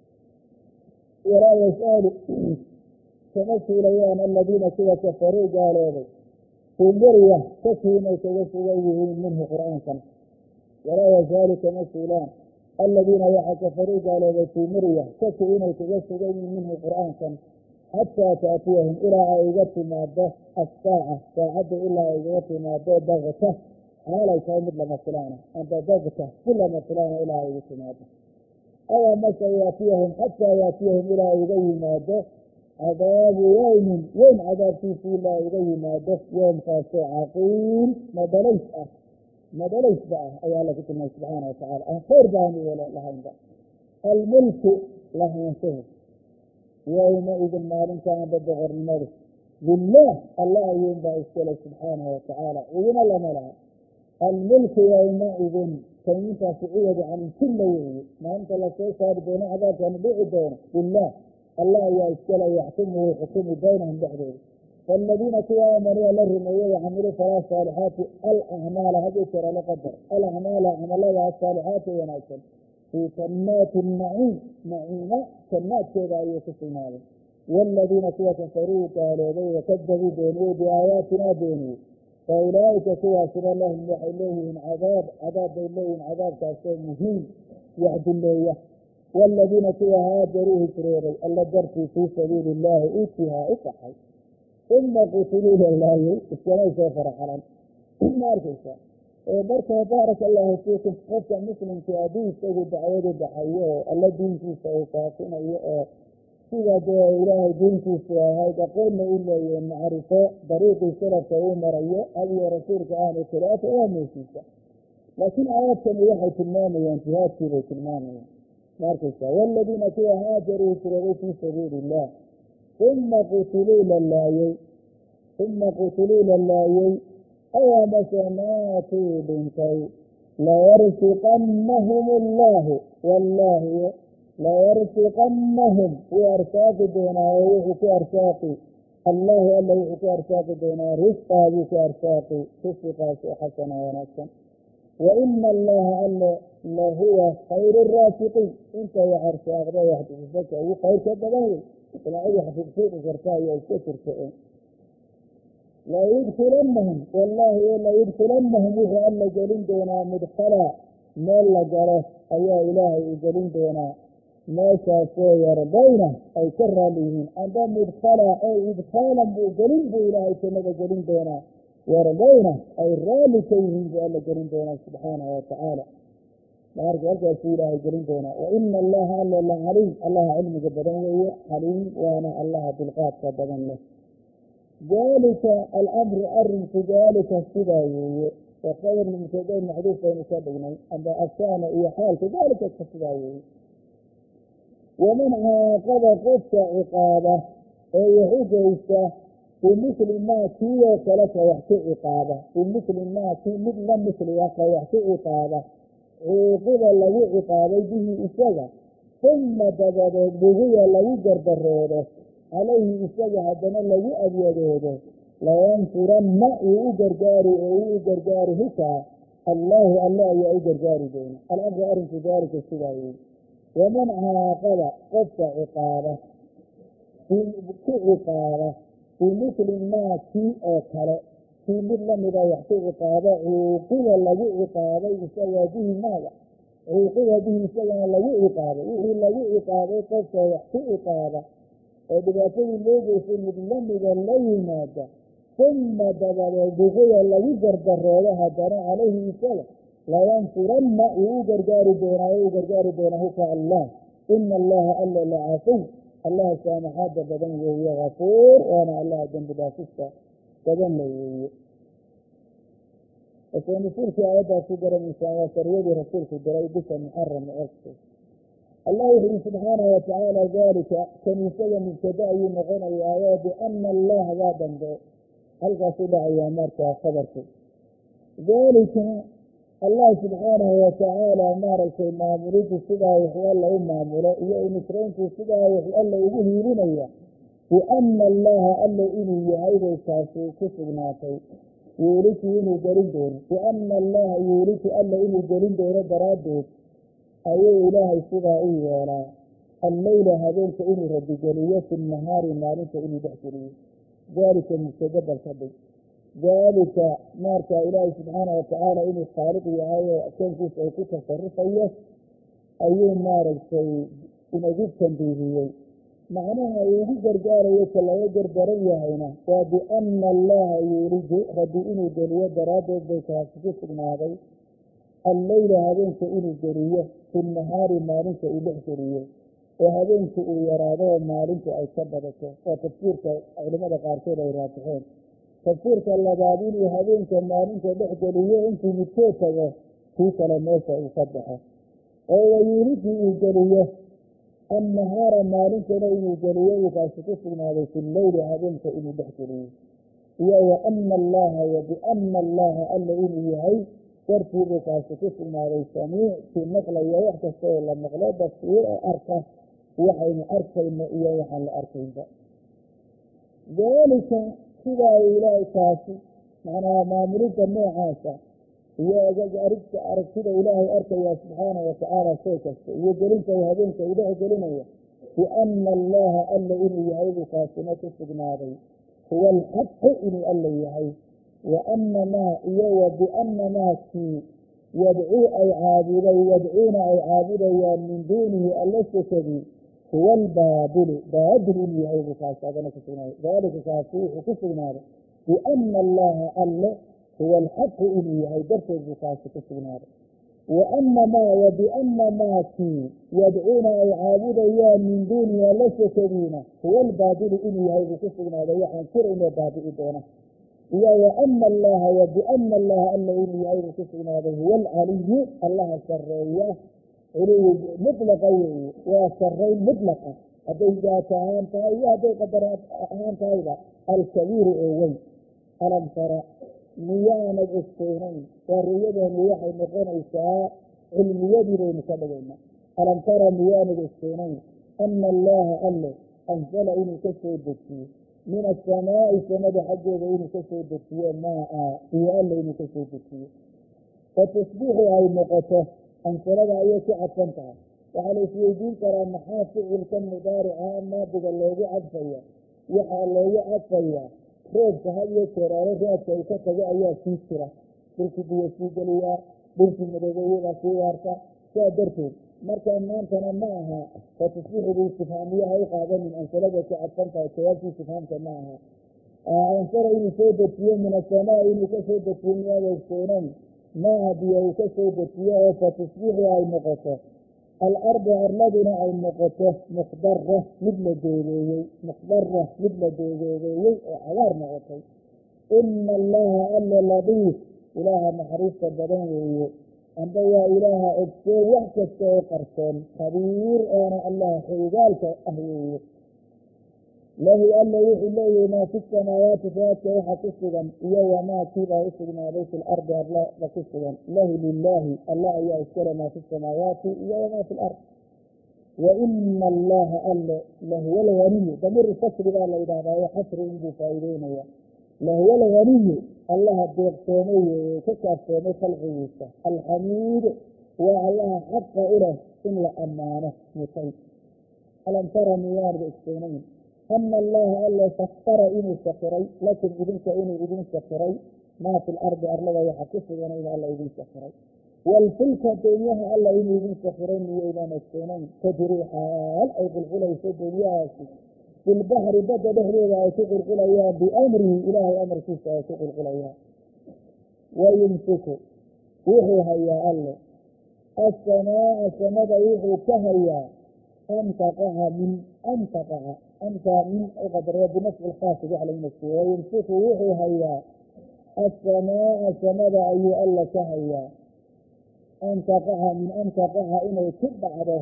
Speaker 1: walaa yas'alu kama suulayaan aladiina kuwa kafaruu gaaloobay fii mirya shakiinay kaga sugan yihiin minhu qur'aankan. walaa yazaalu kama suulaan aladiina waxa kafaruu gaaloobay fii mirya shaki inay kaga sugan yihiin minhu qur'aankan xataa taatiyahum ilaa ay iga timaado assaaca saacadda ilaa ay igaga timaado bagta xaalay tahay mid lama filaana amba bagta si lama filaana ilaa ay igu timaado. aw amase yaatiyahum xataa yaatiyahum ilaa ay iga yimaado cadaabu yawmin weyn cadaabkiisi ilaa iga yimaado yoomkaasoo caqiim madalaysba ah ayaa alla ku tilmaamay subxaana watacaala aan khayr baanu lahaynba. almulku lahaanshahu yowma idin maalinta amba boqornimadu lilah alla ayuunbaa iskale subxaanahu watacaala idina lama laha. almulku yowma idin tayintaasi ciwadu can ilkilla weeye maalinta lasoo saari doono cadaabkaanu dhici doono lilah alla ayaa iskale yaxkumu wuu xukumi baynahum dhexdooda. faaladiina kuwa aamanuu alla rumeeyey wacamiluu falaa saalixaati alacmaala hadii jara la qadar alacmaala camalada asaalixaati wanaagsan fii jannaati naciim naciima jannaadkeeda ayuu ku sugnaaday. waaladiina kuwa kafaruu gaaloobay wakadabuu beeniyey biaayaatinaa beeniyey fa ulaa'ika kuwaasina lahum waxay leeyihiin cadaab bay leeyihiin cadaabkaasoo muhiim waxduleeya. waaladiina kuwa haajaruu hijrooday alla dartii fii sabiili illaahi u jihaa u kaxay uma qutiluu la laayay iskanay soo faraxalan ma arkaysa. marka baaraka allaahu fiikum qofka muslimka haddii isagu dacwadu baxayo oo alla diinkiisa uu faafinayo oo sida dee ilaahay diintiisu ahayd aqoonna u leeyahay macrifo dariiqii salafka uu marayo adiyo rasuulka aanu khilaafo waa meeshiisa. laakiin aayaadkani waxay tilmaamayaan jihaadkii bay tilmaamayaan ma arkaysa. waaladiina kuwa haajaruu hijrooday fii sabiili illah uma qutiluu la laayey aw amase maatuu dhintay layarsuqannahum allaahu wallaahi layarsuqannahum wuu arsaaqi doonaa oo wuxuu ku arsaaqi allaahu alla wuxuu ku arsaaqi doonaa risqaa buu ku arsaaqi risqigaas oo xasana wanaagsan. wa ina allaha alle lahuwa khayru raasiqiin inta wax arsaaqda wax bixisaka ugu khayrka badan wey ilaa wax bixisiiqi karta ayaa iska jirta. layudkilannahum wallaahi layudkilannahum wuxuu alla gelin doonaa mudkhala meel la galo ayaa ilaahay u gelin doonaa meeshaasoo yardayna ay ka raali yihiin amba mudkhala ay idkhaalan buu gelin buu ilaahay jannada gelin doonaa yardayna ay raali ka yihiin buu alla gelin doonaa subxaanahu watacaala. maarka halkaasuu ilaahay gelin doonaa. wa ina allaha alle la caliim allaha cilmiga badan weeye xaliim waana allaha dulqaadka badan leh. daalika alamru arinku daalika sidaa weeye waa khabar mubtada maxduuf baynu ka dhignay amba ashaana iyo xaalka daalika ka sidaa weeye. waman caaqaba qofka ciqaaba ee wax u geysta bimithli maa kii oo kale ka wax ku ciqaaba bimithli maa kii mid la misliga ka wax ku ciqaaba cuuquba lagu ciqaabay bihi isaga uma dabadeed bugiya lagu gardaroodo calayhi isaga haddana lagu adyadoodo layansuranna wuu u gargaari hikaa allaahu alla ayaa u gargaari doona. alamru arinku daalika sidaa weeye. waman caaqaba qofka ciqaaba ku ciqaaba bimithli maa kii oo kale kii mid lamida wax ku ciqaaba cuuquba lagu ciqaabay isaga bihi maaga cuuquba bihi isagana lagu ciqaabay wixii lagu ciqaabay qofka wax ku ciqaaba oo dhibaatadii loo geysay mid lamida la yimaada uma dabadeed bugiya lagu gardaroodo haddana calayhi isaga layansuranna wuu u gargaari doonaa huka allah. ina allaha alla la cafiy allaha saamaxaada badan weeye gafuur waana allaha dembi dhaafista badan la weeye. rasuulkii aayaddaas ku garanaysaan waa sariyadii rasuulku diray bisha muxaram codka allah wuxu uhi subxaanahu watacaala daalika kaniisada mubtada ayuu noqonayaa biana allah daa dambe halkaasu dhacayaa markaa khabarku daalika allah subxaanahu watacaala maaragtay maamulidu sidaa wuxuu alla u maamulo iyo nusrayntu sidaa wuxuu alla ugu hiilinaya biana allaha alla inuu yahay bay taasi ku sugnaatay yuuliku inuu gelin doono biana allaha yuuliku alla inuu gelin doono daraaddeed ayuu ilaahay sidaa u yeelaa alleyla habeenka inuu rabigeliyo fi nahaari maalinta inuu dhexgeliyo daalika mubtada balka dhig daalika markaa ilaahay subxaana watacaala inuu khaaliq yahay oo akoonkiisa ay ku tasarufayo ayuu maaragtay inagu tanbiihiyey macnaha uu ugu gargaarayo ka laga gardaran yahayna waa biana allaha yuuliju rabbi inuu geliyo daraaddeed bay taasi ku sugnaaday alleyla habeenka inuu geliyo fi nahaari maalinta uu dhex geliyo oo habeenka uu yaraado oo maalinta ay ka badato waa tafsiirka culimada qaarkood ay raatixeen tafsiirka labaad inuu habeenka maalinta dhex geliyo intuu midkoo tago kii kale meesha uu ka baxo oo wayuuliju uu geliyo annahaara maalintana inuu geliyo uu kaasi ku sugnaaday fi leyli habeenka inuu dhex geliyo iyo waana allaha wa biana allaha alla inuu yahay dartiibuu kaasi ku sugnaaday samiic kii maqlaya wax kasta oo la maqlo basiir oo arka waxaynu arkayno iyo waxaan la arkaynba daalika sidaa ilaahay kaasi macnaha maamulidda noocaasa iyo aragtida ilaahay arkaya subxaana watacaala shay kasta iyo gelinta habeenka uu dhex gelinaya biana allaha alla inuu yahay buu kaasina ku sugnaaday huwa alxaqu inuu alla yahay waana maa iyo wa biana maakii yadcuuna ay caabudayaan min duunihi alla sokadii huwa albaabilu baabil inuu yahay buu kaasi adana ku sugnaaday daalika kaasi wuxuu ku sugnaaday biana allaha alle huwa alxaqu inuu yahay darteed buu kaasi ku sugnaaday waana maa wa biana maakii yadcuuna ay caabudayaan min duunihi alla sokadiina huwa albaabilu inuu yahay buu ku sugnaaday waxaan jiraynoo baabi'i doona iyo waana allaha wa biana allaha alla inuu yahay buu ku sugnaaday huwa alcaliyu allaha sareeya culuwi mutlaqa weeye waa sarayn mutlaqa hadday daata ahaan tahay iyo hadday qadar ahaan tahayba alkabiiru oo weyn alam tara miyaanad ogtoonayn waa ru'yadeenu waxay noqonaysaa cilmiyadii baynu ka dhigayna alam tara miyaanad ogtoonayn ana allaha alle anzala inuu ka soo dejiyo min asamaa'i samada xaggeeda inuu ka soo dejiyo maa iyo alla inuu ka soo dejiyo fatusbixu ay noqoto ansalada ayay ku cadfan tahay waxaa la isweydiin karaa maxaa ficilka mudaarica maadiga loogu cadfaya waxaa loogu cadfayaa roobka had iyo jeer alo raadka uu ka tago ayaa sii jira dhulkii biyo sii geliyaa dhulkii madoobeeyadaa sii waarta saa darteed markaa maantana ma aha fatusbixubu istifhaamiyaha u qaadanin ansalada ku cadfan tahay jawaabtii istifhaamka ma aha ansara inuu soo dejiyo min asamaa inuu ka soo dejiyo miyaad ogsoonayn maaha biyo uu ka soo dejiyo oo fatusbixu ay noqoto alardu arladuna ay noqoto mukdara mid la doogeeyey mukdara mid la doogoogeeyey oo cagaar noqotay ina allaha alla ladiif ilaaha naxariista badan weeye amba waa ilaaha ogsoon wax kasta oo qarsoon khabiir oona allaha xoogaalka ah weeye lahu alla wuxuu leeyahay maa fi samaawaati saadka waxa ku sugan iyo wamaa kiibaa u sugnaaday fi lardi arlada ku sugan lahu lilaahi alla ayaa iskale maa fi samaawaati iyo wamaa fi lard waina allaha alle lahuwa alganiyu damiiru fasri baa la yidhahdaa oo xasri inbuu faa'iideynaya lahuwa alganiyu allaha deeqsoomay weeye ka kaafsoomay khalqigiisa alxamiid waa allaha xaqa u leh in la ammaano mutay alam tara miyaanad ogsoonayn ana allaha alla sakara inuu sakiray lakum idinka inuu idin sakiray maa fi lardi arlada waxa ku sugan in alla idin sakiray waalfulka doonyaha alla inuu idin sakiray miyaydaan ogsoonayn tajrii xaal ay qulqulayso doonyahaasi filbaxri badda dhexdeeda ay ku qulqulayaan biamrihi ilaahay amarkiisa ay ku qulqulayaan wayumsiku wuxuu hayaa alle asamaaa samada wuxuu ka hayaa an taqaca min an taqaca antaa min uqadara binafci lkhaafid wax lagu nafsiye wayumsiku wuxuu hayaa asamaaa samada ayuu alla ka hayaa an taqaca min an taqaca inay ku dhacdo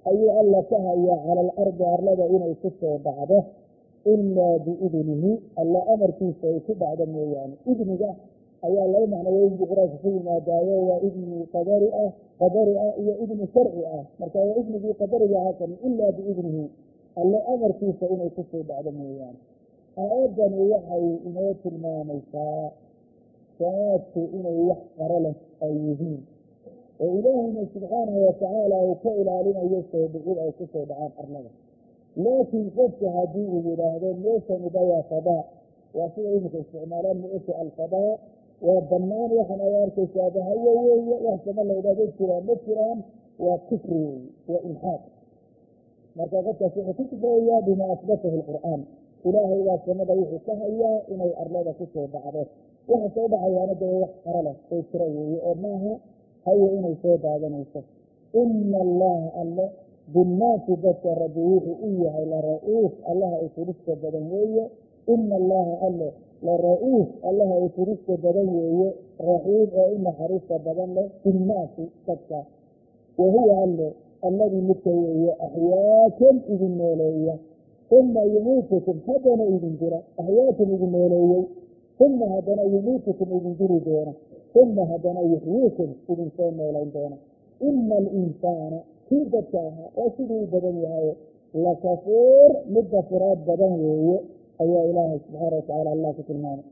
Speaker 1: ayuu alla ka hayaa cala alardi arlada inay ku soo dhacdo ilaa biidnihi alla amarkiisa ay ku dhacdo mooyaane. idniga ayaa laba macnawooyin buu qur-aanka ku yimaadaayo, waa idni qadari ah iyo idni sharci ah. marka waa idnigii qadariga ahaa kan ilaa biidnihi alle amarkiisa inay ku soo dhacdo mooyaane. aayadani waxay inoo tilmaamaysaa samaadku inay wax qaro leh ay yihiin, oo ilaahayna subxaanahu watacaala uu ka ilaalinayo soo dhicid ay ku soo dhacaan arlada. laakiin qofka haddii uu yidhaahdo meeshaniba waa fadaa, waa sida iminka isticmaalaan meesha alfadaa waa bannaan, waxaan ay arkaysaa bahayo weeye, wax sama la idhahdo jiraan ma jiraan, waa kufri weeye, waa ilxaaq. marka qofkaas wuxuu ku kufrayaa bima asbatahu alqur'aan. ilaahay baa samada wuxuu ka hayaa inay arlada ku soo dhacdo, waxa soo dhacayaana dee wax qaro leh oo jira weeye, oo maaha hayo inay soo daadanayso. ina allaha alle binnaasi dadka rabbi wuxuu u yahay la ra-uuf, allaha ay furista badan weeye. ina allaha alle la ra-uuf, allaha ay furista badan weeye, raxiim oo u naxariista badan leh binnaasi dadka. wahuwa alle alladii midka weeye axyaakum idin nooleeya, uma yumiitukum haddana idin dira. axyaakum idin nooleeyey, uma haddana yumiitukum idin diri doona, uma haddana yuxyiikum idin soo noolayn doona. ina alinsaana kii dadka ahaa oo siduu u badan yahay lakafuur mid dafiraad badan weeye, ayaa ilaahay subxaana watacaala allah ku tilmaamay.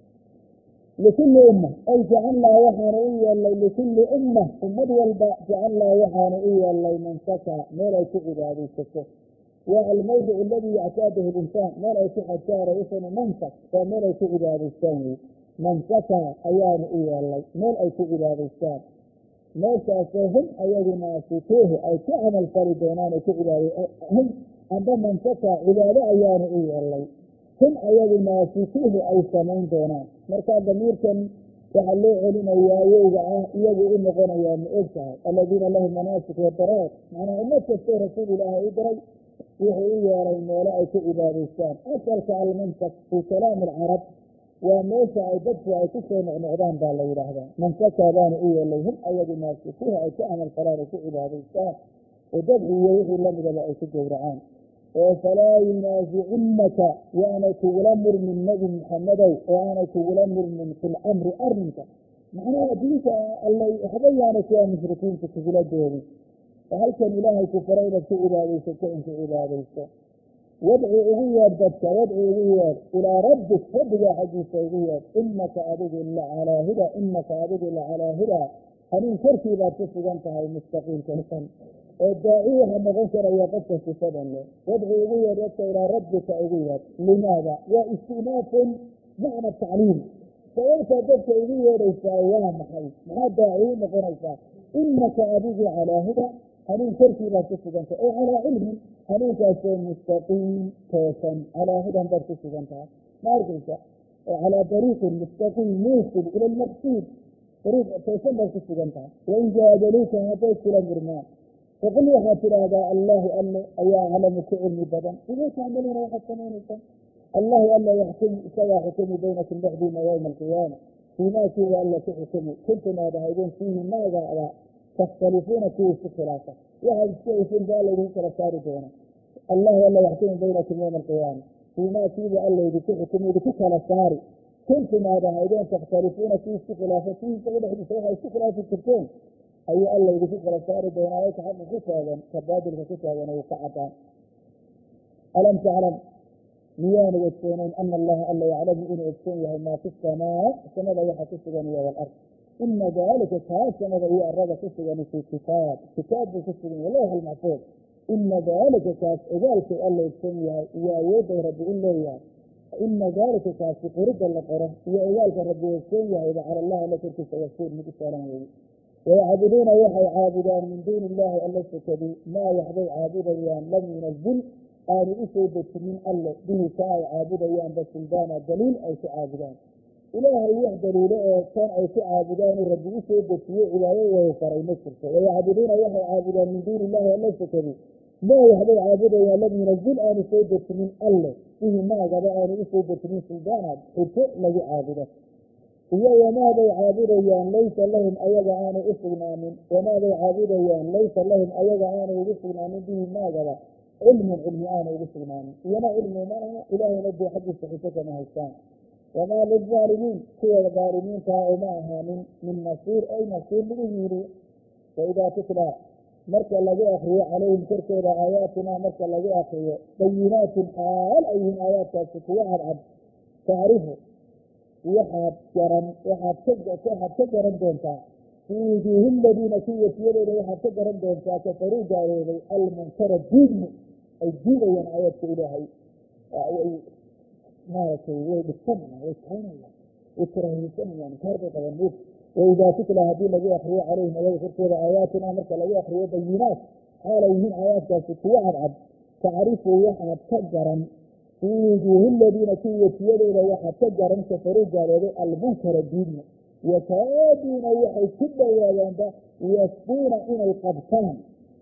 Speaker 1: likulli umma ay jacalnaa waxaanu u yeelnay likulli umma ummad walba jacalnaa waxaanu u yeelnay mansaka meel ay ku cibaadaysato. waa almawdic aladii yactaadahu linsaan, meel ay ku xajaaraysano mansak waa meel ay ku cibaadaystaan wey. mansaka ayaanu u yeelnay meel ay ku cibaadaystaan, meeshaasoo hum ayagu naasikuuhu ay ku camal fali doonaan ay ku hum amba mansaka cibaado ayaanu u yeelnay, hum ayagu naasikuuhu ay samayn doonaan. markaa damiirkan waxaa loo celinayaa yowga ah iyagu u noqonayaa ma og tahay aladiina lahum manaasik wadaraat, macnaa ummad kastoo rasuul ilaahay u diray wuxuu u yeelay meelo ay ku cibaadaystaan. asalka almansak fii kalaami alcarab waa meesha ay dadku ay ku soo noqnoqdaan baa la yidhaahdaa. mansaka baanu u yeelay hum ayagu naasikuuhu ay ku camal falaan ay ku cibaadaystaan, oo dabci iyo wixii lamidaba ay ku gowracaan. oo falaa yunaasicunaka yaanay kugula murmin nebi maxamedow, oo aanay kugula murmin fil amri arrinka, macnaha diinta allay waxba yaanay kuwaa mushrikiinta kugula doodin. oo halkan ilaahay ku faray inaad ku cibaadaysato in ku cibaadaysto. wadci ugu yeedh dadka, wadci ugu yeedh ilaa rabbik rabbigaa xaggiisa ugu yeedh. inaka adigu lacalaa huda, inaka adigu lacalaa hudaa hanuun korkii baad ku sugan tahay mustaqiimka hisan. oo daaci waxa noqon karaya qofka sifadan leh. wadci ugu yeedh dadka ilaa rabbika ugu yeedh. limaada? waa istinaafun macna tacliim. sababtaa dadka ugu yeedhaysaa waa maxay? maxaa daaci u noqonaysaa? inaka adigu calaa huda hanuun korkii baad ku sugan tahay, oo calaa cilmin hanuunkaasoo mustaqiim toosan. calaa hudan baad ku sugan tahay, ma arkaysa? oo calaa dariiqin mustaqiim muusil ila lmaqsuud, dariiq toosan baad ku sugan tahay. wain jaadaluuka hadday kula murmaan faqul waxaad tidhaahdaa allaahu alle ayaa aclamu ku cilmi badan bima tacmaluuna waxaad samaynaysaa. allahu alla yaxkum isagaa xukumi baynakum dhexdiina yowma alqiyaama fiimaasiiba alla ku xukumi kuntum aad ahaydeen fiihi maagaada takhtalifuuna kuwii isku khilaafa, waxaad isku haysin baa laydinku kala saari doona. allahu alla yaxkumu baynakum yowma alqiyaama fiimaasiiba alla idinku xukumi idinku kala saari kuntum aad ahaydeen takhtalifuuna kuwii isku khilaafa fiihi isaga dhexdiisa waxaa isku khilaafi jirteen ayuu alla idinku kala saari doonaa. ka xaqa ku taagan ka baadilka ku taagan uu ka cadaan. alam taclam miyaanu ogsoonayn ana allaha alla yaclamu inuu ogsoon yahay maa fi samaa samada waxa ku sugan iyo walard. ina daalika kaa samada iyo arada ku sugan fii kitaab buu ku sugan yahay lawx almaxfuud. ina daalika kaas ogaalkay alla ogsoon yahay iyo awoodday rabbi u leeyahay. ina daalika kaasi qorida la qoro iyo ogaalka rabbi ogsoon yahayba cala allahi alla korkiisa yasiir mid u saalan weeye. wayacbuduuna waxay caabudaan min duuni illaahi alla sokadii maa waxbay caabudayaan lam yunazil aanu u soo dejinin alle bihi ka ay caabudayaanba suldaana daliil ay ku caabudaan. ilaahay wax daliilo oo tan ay ku caabudaanu rabbi u soo dejiye cibaado way faray ma jirto. wayacbuduuna waxay caabudaan min duuni illaahi alla sokadii maa waxbay caabudayaan lam yunazil aanu soo dejinin alle bihi maagaba aanu u soo dejinin suldaana xujo lagu caabudo. iyo wamaaday caabudayaan laysa lahum ayaga aanay u sugnaanin wamaaday caabudayaan laysa lahum ayaga aanay ugu sugnaanin bihi maagaba cilmun cilmi aanay ugu sugnaanin iyana cilmi malaha ilaahayna dee xaggiisa xujo kama haystaan wamaa lilzaalimiin kuwa daalimiintaa uma ahaanin min nasiir ay nasiir lagu yihi waidaa tutlaa marka lagu akriyo calayhim korkooda aayaatunaa marka lagu akriyo bayinaatin xaal ay yihiin aayaadkaasi kuwa cadcad tacrifu waxaad ka garan doontaa fii wujuuhi ladiina kuwa wejiyadooda waxaad ka garan doontaa kafaruu gaalooday almunkara diidmu ay diidayaan aayaadka ilaahay maaragtay way dhigsanayaan way kaynayaan way karahiysanayaan kaarbay qaban mid waidaa tutla haddii lagu akriyo calayhim ayaga korkooda aayaatunaa marka lagu akriyo bayinaat xaalay yihiin aayaadkaasi kuwa cadcad tacrifu waxaad ka garan fii wujuuhi ladiina kuwa wejiyadooda waxaad ka garan kafaruu gaalooday almunkara diidmu yakaaduuna waxay ku dhowaadaanba yasbuuna inay qabtaan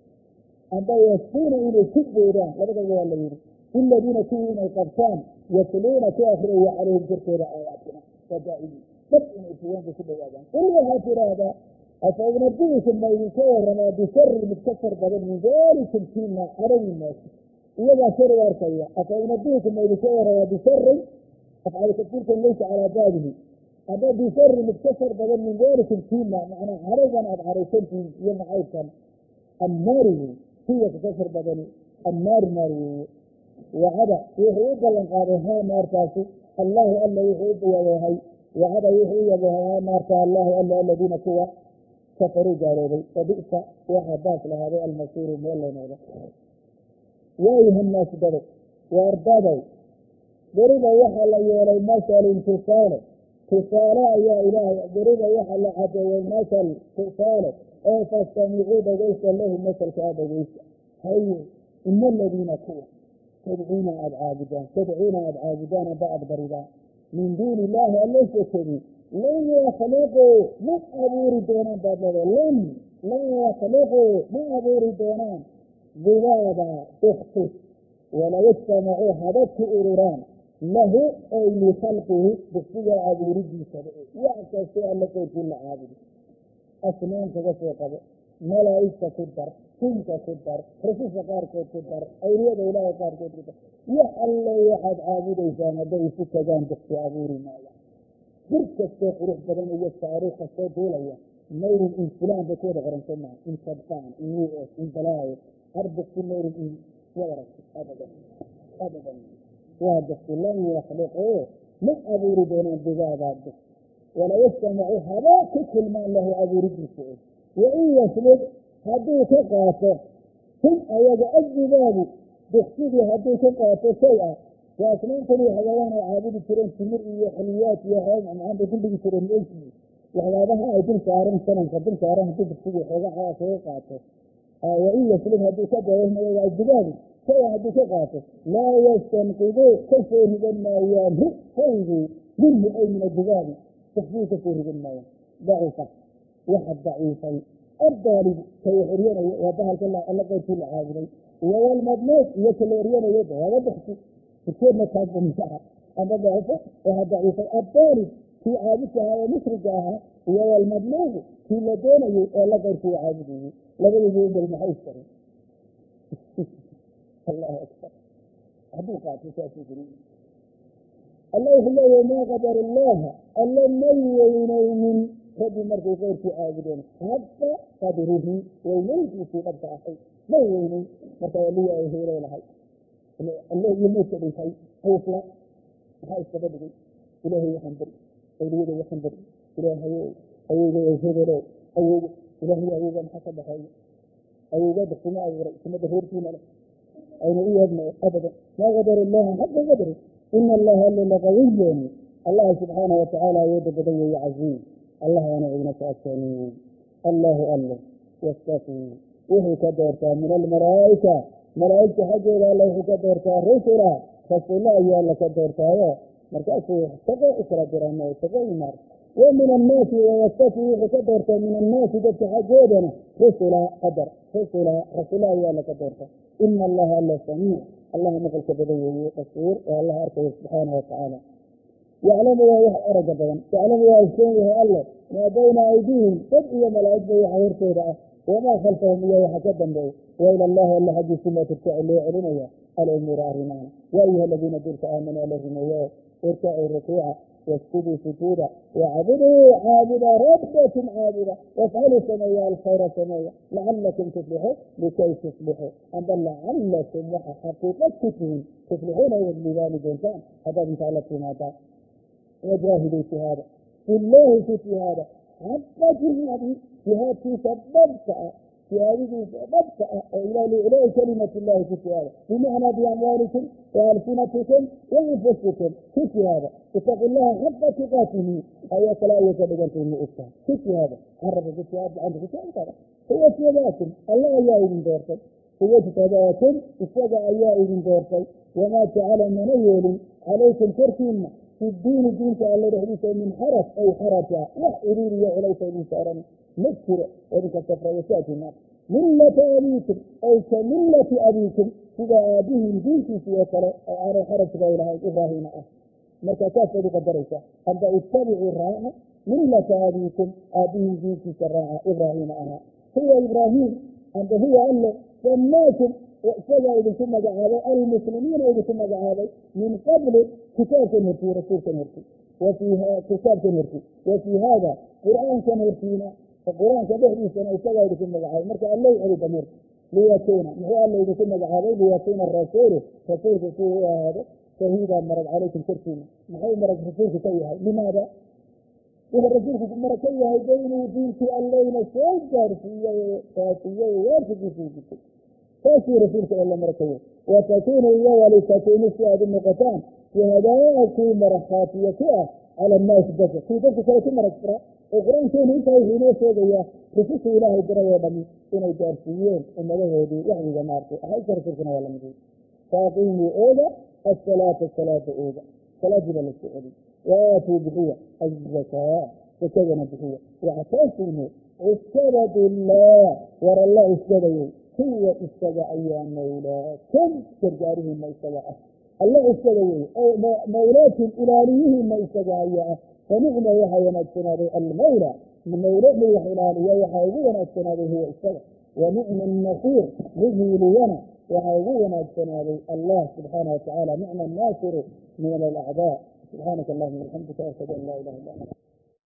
Speaker 1: amba yasbuuna inay ku boodaan labadaba waa la yidhi iladiina kuwii inay qabtaan yatluuna ku akriyaya calayhim korkooda aayaatina fadaa'iyi dad inay fugaanka ku dhowaadaan qul waxaad tidhaahdaa afa unabiikum ma idinka waramaa bisharin mid ka shar badan min daalikum kiina cadowinaasi iyagaa shar u arkaya afa unabiikum ma idinka waramaa bisharin afcaal tafsiirkan laysa calaa baabihi hadda bisharin mid ka shar badan min daalikum kiina macnaa cadowgan aada cadhaysantiin iyo nacaybkan annaari wey kuwa ka shar badani annaari naar weeye wacada wuxuu u ballan qaaday haa naartaasi allahu alla wuxuu u yabahay wacada wuxuu u yabahay haa naarta allahu alla aladiina kuwa kafaruu gaalooday fabisa waxaa baas lahaaday almasiiru meel loo noqdo waayuha naasu dadow waardadow dariba waxaa la yeelay masalin tusaale ayaa ilaahay dariba waxaa la cadeeyey masal tusaale oo fastamicuu dhagaysta lahu masalka a dhagaysta haye ina aladiina kuwa tadcuuna aada caabudaan aba aada baridaan min duuni illaahi alla sokodi lan yakhluquu ma abuuri doonaan baad leeda lan yakhluquu ma abuuri doonaan dibaada dukti walaw istamacuu hadad ku ururaan lahu ay likhalqihi duktigaa abuuridiisaba wax kastoo alla qayrkii la caabudo asnaan kaga soo qabo malaa'igta ku dar jinka ku dar rususha qaarkood ku dar awliyada ilaahay qaarkood ku dar wax alle waxaad caabudaysaan hadday isu tagaan dukti abuuri maaya bir kastoo qurux badan iyo taariikh kastoo duulaya mayrin in fulaan bay ku wada qoransa maa in sabqaan in us in balaayo har dukti mayrin in wadaragto abadan waa dukti lan yakhluquu ma abuuri doonaan digaadaa dukti walaw istamacuu habaa ku kulmaan lahu abuuridiisa wain yaslud hadduu ka qaato hum ayaga ajdibaadu duktigii hadduu ka qaato shay ah waa asnaantanii xagawaan ay caabudi jireen timir iyo xiliyaad iyo macaan bay dildhigi jireen meelkii waxyaabaha ay dul saareen sanamka dul saaran hadduu duktigii xooga xagaa kaga qaato wain yaslud hadduu ka qaato hum ayaga ajdibaadu shay ah hadduu ka qaato laa yastanqiduu ka soo ridan maayaan hu shaygii minhu ay min ajdibaadi duktigii ka soo ridan maayaan dacifa waxa daciifay addaalibu ka wax eryanaya waa bahalka alla qayrkii la caabuday wawalmadnuuc iyo kala eryanayo waaba dukti sirkeedna taagba misaha ama daciifo waxa daciifay addaalib kii caabudka ahaa ee mushriga ahaa iyo walmadnuucu kii la doonayay ee alla qayrkii la caabudayay labadooda bal maxay istareen allahu akbar hadduu qaato saasuu guri alla wuxuu leeyahay maa qadar allaha alla may weynaynin raggii markay qayrkii caabudeen xaqa qadrihi weynayntiisii dhabka ahay may weynayn marka aliya ay heelay lahay alle iyo meydka dhintay xuufla maxaa iskaba dhigay ilaahay waxaan bari awliyada waxaan bari ilaahayo awowga hebelow awowga ilaahay awowga maxaa ka dhaxeeya awowga daksima abuuray sunnada reerkiina leh ayna u yeedna abadan maa qadar allaha xaqa qadri ina allaha alla laqawiyun allaha subxaana watacaala awooda badan weeye casiim allah aana cidna ka adkaanin allahu alle yastafii wuxuu ka doortaa min almalaa'ika malaa'igta xaggeeda alla wuxuu ka doortaa rusula rasuulla ayaa alla ka doortaayo markaasuu shaqo u kala diraan shaqo imaar wa min annaasi wayastafii wuxuu ka doortaa min annaasi dadka xaggeedana rusula qadar rasuula ayaa alla ka doortaa ina allaha alla samiic allaha maqalka badan weeye basiir oo allaha arkaya subxaana watacaala yaclamu waa wax araga badan, yaclamu waa ogsoon yahay alle maa bayna aydiihim dad iyo malaa'igba waxa hortooda ah, wamaa khalfahum iyo waxa ka dambeeya, wa ila allahi alla xaggiisa maa turjacu loo celinaya alumuuru arrimaana. yaa ayuha aladiina duulka aamanuu alla rumeeyo irkacuu rukuuca wasjuduu sujuuda wacbuduu caabuda rabbakum caabuda wafcaluu sameeya alkhayra sameeya lacalakum tuflixuun likay tuflixuu amba lacalakum waxa xaqiiqad ku tihiin tuflixuuna inaad liibaani doontaan haddaad intaa la timaadaan. wajaahiduu jihaada filaahi ku jihaada xaqa jihaadi jihaadkiisa dhabka ah, jihaadigiisa dhabka ah oo ilaa liiclaa'i kalimati illahi ku jihaada bimacnaa biamwaalikum waalsinatikum waanfusikum ku jihaada. itaqu llaha xaqa tuqaatihi ayaa kale ayay ka dhigantay ma ogtahay. ku jihaada carabka ku jihaad, gacanta ku jihaadkaada huwa tabaakum allah ayaa idin doortay, huwa tabaakum isaga ayaa idin doortay, wamaa jacala mana yeelin calaykum korkiina fi diini diinta alla dhexdiisa min xaraj ay xaraja wax iriiriyo culaysa idin saaran ma jiro idinka safraya saajina millata abiikum ay ka millati abiikum sida aabihiin diintiisii oo kale oo aanay xarajba ilahayn ibraahiima ah. marka saasaad u qadaraysaa amba ittabicuu raaca millata abiikum aabihiin diintiisa raaca ibraahiima ahaa. huwa ibraahim amba huwa alle samaakum isagaa idinku magacaabay almuslimiina idinku magacaabay min qabli kitaabkan hortii rasuulkan hortii kitaabkan hortii wa fii haada qur'aankan hortiina qur-aanka dhexdiisana isagaa idinku magacaabay. marka alla celi dameerka liyakuuna muxuu alla idinku magacaabay liyakuuna rasuulu rasuulku si u ahaado shahiidaa marag calaykum korkiina. maxay marag rasuulku ka yahay? limaada wuxuu rasuulku marag ka yahay de inuu diintii allayna soo gaarsiiyo faasiyo waafqiisuu gutay saasuu rasuulka alla marag ka yahay. watakuunu iyo walitakuunu si aad u noqotaan shuhadaa kii maraghaatiya ku ah cala annaasi dadka kii dadka kale ku marag fura oo qur-aankeenu intaa wuxuu inoo sheegayaa rususha ilaahay diray oo dhami inay gaarsiiyeen ummadahoodii waxdiga maartay axaadiista rasuulkuna waa lamid. faaqiimuu ooga asalaata salaada ooga salaadiiba la soo celiy waatuu bixiya azakaa sakadana bixiya wactasimu iskabadillah war alla iskadayow huwa isaga ayaa mawlaakum gargaarihiina isaga ah alla isaga wey mawlaakum ilaaliyihiina isaga ayaa ah fanicma waxaa wanaagsanaaday almawla mawla mid wax ilaaliya waxaa ugu wanaagsanaaday huwa isaga wanicma annasiir mid hiiliyana waxaa ugu wanaagsanaaday allah subxaana watacaala nicma annaasiru min alacdaa. subxaanaka allahuma bixamdika ashhadu an laa ilaha illa anta